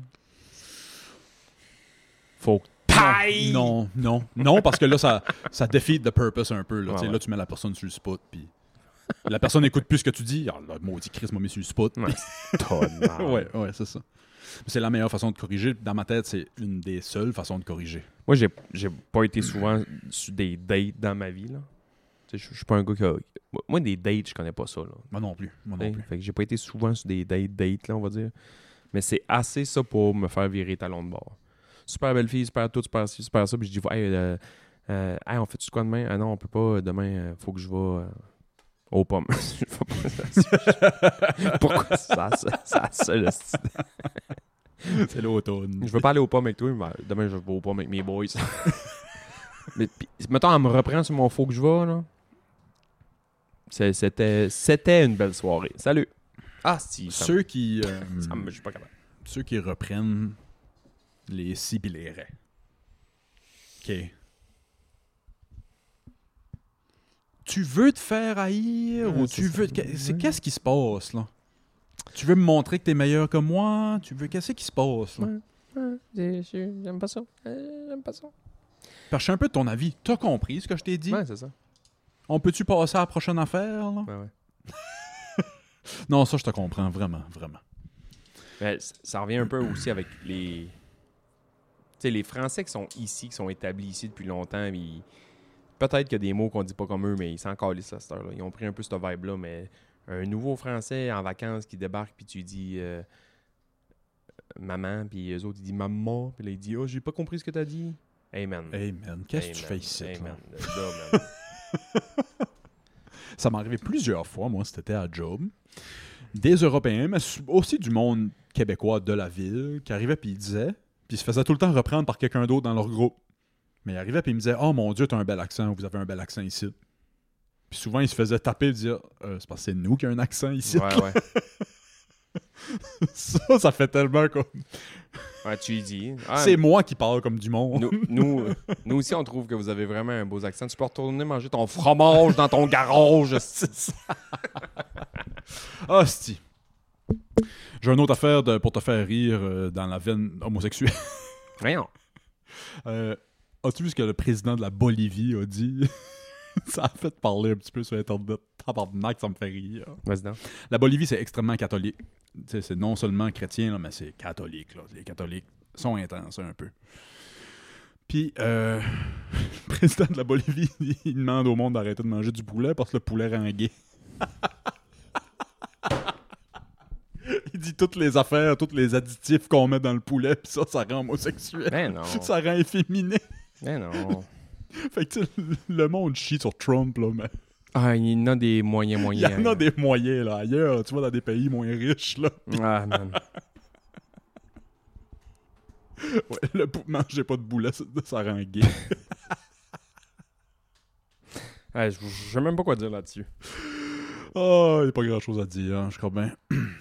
Faut que Non, t'ailles! Non, non, non, parce que là, ça, ça défeat the purpose un peu. Là, Ouais, Tu sais, ouais. là, tu mets la personne sur le spot, puis La personne n'écoute plus ce que tu dis. Ah, le maudit Chris m'a mis sur le spot. Ouais, tonne. ouais, ouais, c'est ça. C'est la meilleure façon de corriger. Dans ma tête, c'est une des seules façons de corriger. Moi, j'ai, j'ai pas été souvent sur des dates dans ma vie, là. Tu sais, je je suis pas un gars qui a... Moi, des dates, je connais pas ça, là. Moi non plus. Moi non T'sais, plus. Fait que j'ai pas été souvent sur des dates, dates, là, on va dire. Mais c'est assez ça pour me faire virer talon de bord. Super belle fille, super tout, super ci, super ça. Puis je dis, hey, euh, euh, hey on fait-tu quoi demain? Ah non, on peut pas. Demain, euh, faut que je vais euh, aux pommes. Pourquoi ça? Ça, ça, ça, là, c'est... C'est l'automne. Je veux pas aller aux pommes avec toi, mais demain, je vais aux pommes avec mes boys. Mais, pis, mettons, elle me reprend sur mon faut que je vais, là. C'est, c'était, c'était une belle soirée. Salut! Ah, si. ça Ceux qui, euh, me- ça me- je suis pas capable. ceux qui reprennent les si pis les raies. OK. Tu veux te faire haïr Ouais, ou c'est tu ça. veux... que- c'est- Ouais. Qu'est-ce qui se passe, là? Tu veux me montrer que t'es meilleur que moi? Tu veux... Qu'est-ce qui se passe, là? Ouais. Ouais, j'ai- j'ai- j'aime pas ça. Euh, j'aime pas ça. Parce que je suis un peu de ton avis. T'as compris ce que je t'ai dit? Ouais, c'est ça. On peut-tu passer à la prochaine affaire, là? Ouais, ouais. Non, ça, je te comprends. Vraiment, vraiment. Mais c- ça revient un peu aussi avec les... Tu sais, les Français qui sont ici, qui sont établis ici depuis longtemps, ils... peut-être qu'il y a des mots qu'on dit pas comme eux, mais ils s'en calissent à cette heure-là. Ils ont pris un peu cette vibe-là, mais un nouveau Français en vacances qui débarque, puis tu dis euh, maman, puis eux autres, ils disent maman, puis là, il dit oh, j'ai pas compris ce que t'as dit. Hey man. Hey, man, qu'est-ce que Hey, tu man. fais ici, Hey, là? man. Là, man. Ça m'est arrivé plusieurs fois, moi, c'était à job. Des Européens, mais aussi du monde québécois de la ville, qui arrivaient puis ils disaient, puis ils se faisaient tout le temps reprendre par quelqu'un d'autre dans leur groupe. Mais ils arrivaient puis ils me disaient « Oh mon Dieu, t'as un bel accent, vous avez un bel accent ici. » Puis souvent, ils se faisaient taper et dire euh, « C'est parce que c'est nous qui avons un accent ici. Ouais, ouais. » Ça, ça fait tellement comme... Ouais, tu y dis. Ah, c'est moi qui parle comme du monde. Nous, nous, euh, nous aussi, on trouve que vous avez vraiment un beau accent. Tu peux retourner manger ton fromage dans ton garage. C'est ça. Hostie. J'ai une autre affaire de, pour te faire rire euh, dans la veine homosexuelle. Voyons. Euh, As-tu vu ce que le président de la Bolivie a dit? Ça a fait parler un petit peu sur Internet. Tabarnak, ça me fait rire. Vas-y donc. La Bolivie, c'est extrêmement catholique. Tu sais, c'est non seulement chrétien, là, mais c'est catholique. Là. Les catholiques sont intenses un peu. Puis, euh, le président de la Bolivie, il demande au monde d'arrêter de manger du poulet parce que le poulet rend gay. Il dit toutes les affaires, tous les additifs qu'on met dans le poulet, puis ça, ça rend homosexuel. Ben non. Ça rend efféminé. Ben non. Fait que tu sais, le monde chie sur Trump, là, mais Ah, il y en a des moyens, il moyens. y en a des moyens, là, ailleurs. Tu vois, dans des pays moins riches, là. Ah, man. Ouais, le pou- manger pas de boulet, ça, ça rend gay. Ah, je je sais même pas quoi dire là-dessus. Oh, il n'y a pas grand-chose à dire, hein, je crois bien.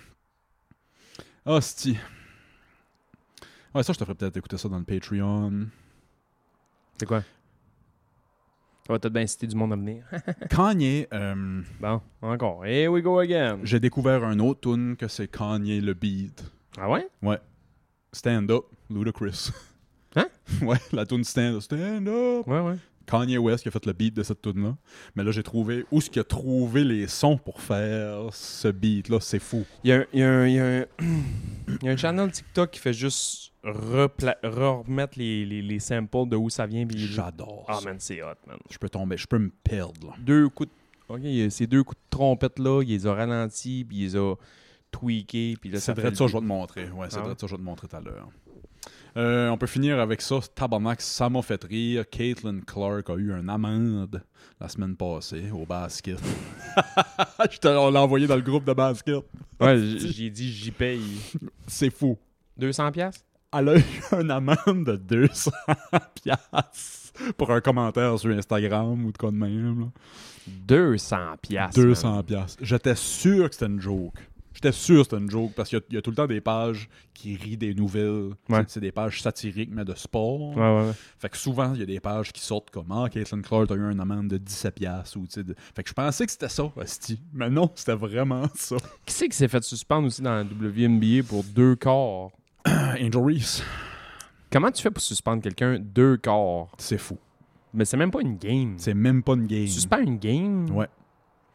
Hostie. Ouais, ça, je te ferais peut-être écouter ça dans le Patreon. C'est quoi? Ça va peut-être bien inciter du monde à venir. Kanye, euh, Bon, encore. Here we go again. j'ai découvert un autre tune que c'est Kanye le beat. Ah ouais? Ouais. Stand Up, Ludacris. Hein? Ouais, la tune Stand Up. Stand Up. Ouais, ouais. Kanye West qui a fait le beat de cette tune-là. Mais là, j'ai trouvé où est-ce qu'il a trouvé les sons pour faire ce beat-là. C'est fou. Il y a un, il y a un, il y a un, il y a un channel TikTok qui fait juste repla- remettre les, les, les samples de où ça vient. Puis J'adore Ah, ça. man, c'est hot, man. Je peux tomber, je peux me perdre, là. Deux coups de... OK, il y a ces deux coups de trompette-là, il les a ralentis, puis il les a tweakés, puis là, C'est ça vrai fait de ça, le- je vais te montrer. Ouais, c'est Ah vrai ouais? de ça, je vais te montrer tout à l'heure. Euh, on peut finir avec ça. Tabarnak, ça m'a fait rire. Caitlin Clark a eu une amende la semaine passée au basket. Je te- on l'a envoyé dans le groupe de basket. Ouais, j- j'ai dit j'y paye. C'est fou. deux cents piastres? Elle a eu une amende de deux cents piastres pour un commentaire sur Instagram ou de quoi de même. Là. deux cents piastres. deux man. cents piastres. J'étais sûr que c'était une joke. J'étais sûr que c'était une joke parce qu'il y a, il y a tout le temps des pages qui rient des nouvelles. Ouais. C'est, c'est des pages satiriques, mais de sport. Ouais, ouais, ouais. Fait que souvent, il y a des pages qui sortent comme « Ah, Caitlin Clark a eu une amende de dix-sept piastres. » ou tu sais, de... Fait que je pensais que c'était ça, hostie. Mais non, c'était vraiment ça. Qui c'est qui s'est fait suspendre aussi dans la W N B A pour deux quarts? Angel Reese, Comment tu fais pour suspendre quelqu'un deux quarts? c'est fou. Mais c'est même pas une game. C'est même pas une game. Suspends une game? Ouais.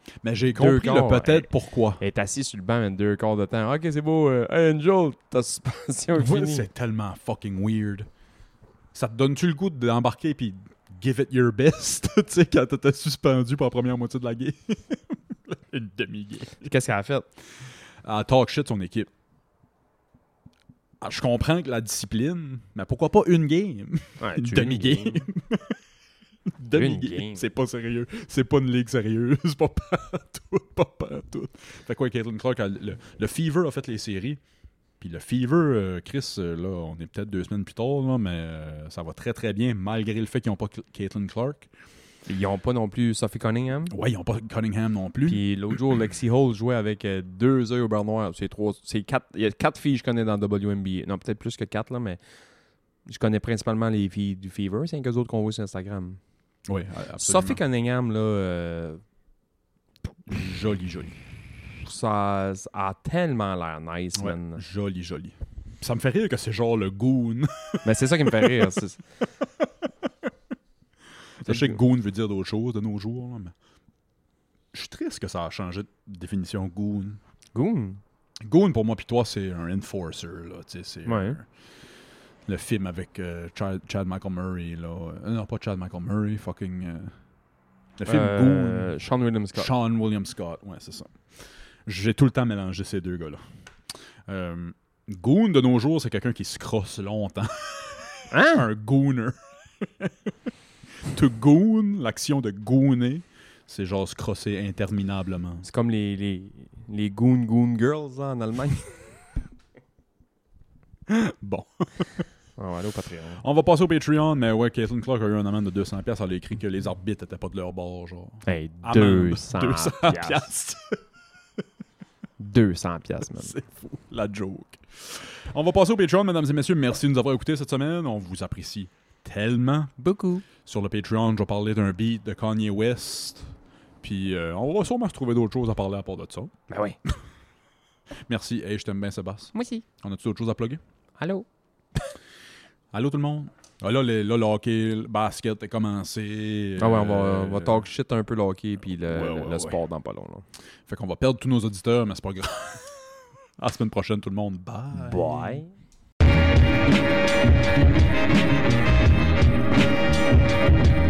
Mais j'ai compris quarts, le peut-être hey. pourquoi. Elle est assise sur le banc, man, deux quarts de temps. Ok, c'est beau. Euh, hey, Angel, ta suspension est Ouais, finie. c'est tellement fucking weird. Ça te donne-tu le goût d'embarquer puis give it your best, tu sais, quand t'étais suspendu pour la première moitié de la game? Une demi-game. Qu'est-ce qu'elle a fait? Elle talk shit son équipe. Alors, je comprends que la discipline, mais pourquoi pas une game? Ouais, Une tu- demi-game. Demi-game. game. C'est pas sérieux. C'est pas une ligue sérieuse. Pas partout. Pas partout. Fait quoi, Caitlin Clark, elle- le, le Fever a fait les séries. Puis le Fever, euh, Chris, euh, là, on est peut-être deux semaines plus tard, là, mais euh, ça va très très bien, malgré le fait qu'ils n'ont pas Cl- Caitlin Clark. Ils n'ont pas non plus Sophie Cunningham. Ouais, ils n'ont pas Cunningham non plus. Puis l'autre jour, Lexi Hall jouait avec euh, deux œils au beurre noir. C'est trois, c'est quatre. Il y a quatre filles que je connais dans W N B A. Non, peut-être plus que quatre, là, mais je connais principalement les filles du Fever. C'est que autres qu'on voit sur Instagram. Oui, absolument. Sophie Cunningham, là, euh, Joli, joli. ça a tellement l'air nice, Ouais, man. joli, joli. Ça me fait rire que c'est genre le goon. Mais c'est ça qui me fait rire. c'est- Je sais que goon veut dire d'autres choses de nos jours, là, mais je suis triste que ça a changé de définition goon. Goon. Goon, pour moi, puis toi, c'est un enforcer, là, tu sais, c'est Ouais. un- le film avec euh, Chad, Chad Michael Murray, là. Euh, non, pas Chad Michael Murray, fucking... euh, le film Euh, Goon. Sean William Scott. Sean William Scott, ouais, c'est ça. J'ai tout le temps mélangé ces deux gars-là. Euh, goon, de nos jours, c'est quelqu'un qui se crosse longtemps. Hein? Un gooner. To goon, l'action de gooner, c'est genre se crosser interminablement. C'est comme les, les, les Goon Goon Girls là, en Allemagne. Bon. On va aller au Patreon. On va passer au Patreon, mais ouais, Caitlin Clark a eu un amende de deux cents piastres. Elle a écrit que les arbitres étaient pas de leur bord, genre. Hey, Amende. deux cents deux cents piastres. piastres. deux cents piastres, man. C'est fou, la joke. On va passer au Patreon, mesdames et messieurs. Merci de nous avoir écoutés cette semaine. On vous apprécie tellement. Beaucoup. Sur le Patreon, je vais parler d'un beat de Kanye West. Puis euh, on va sûrement se trouver d'autres choses à parler à part de ça. Ben oui. Merci. Hey, je t'aime bien, Sébastien. Moi aussi. On a-tu d'autres choses à plugger? Allô? Allô tout le monde? Ah, là, le, là, le hockey, le basket est commencé. Ah ouais, on va, Euh, on va talk shit un peu le hockey puis le, ouais, le- ouais, le ouais. sport dans pas long. Là. Fait qu'on va perdre tous nos auditeurs, mais c'est pas grave. À la semaine prochaine, tout le monde. Bye. Bye.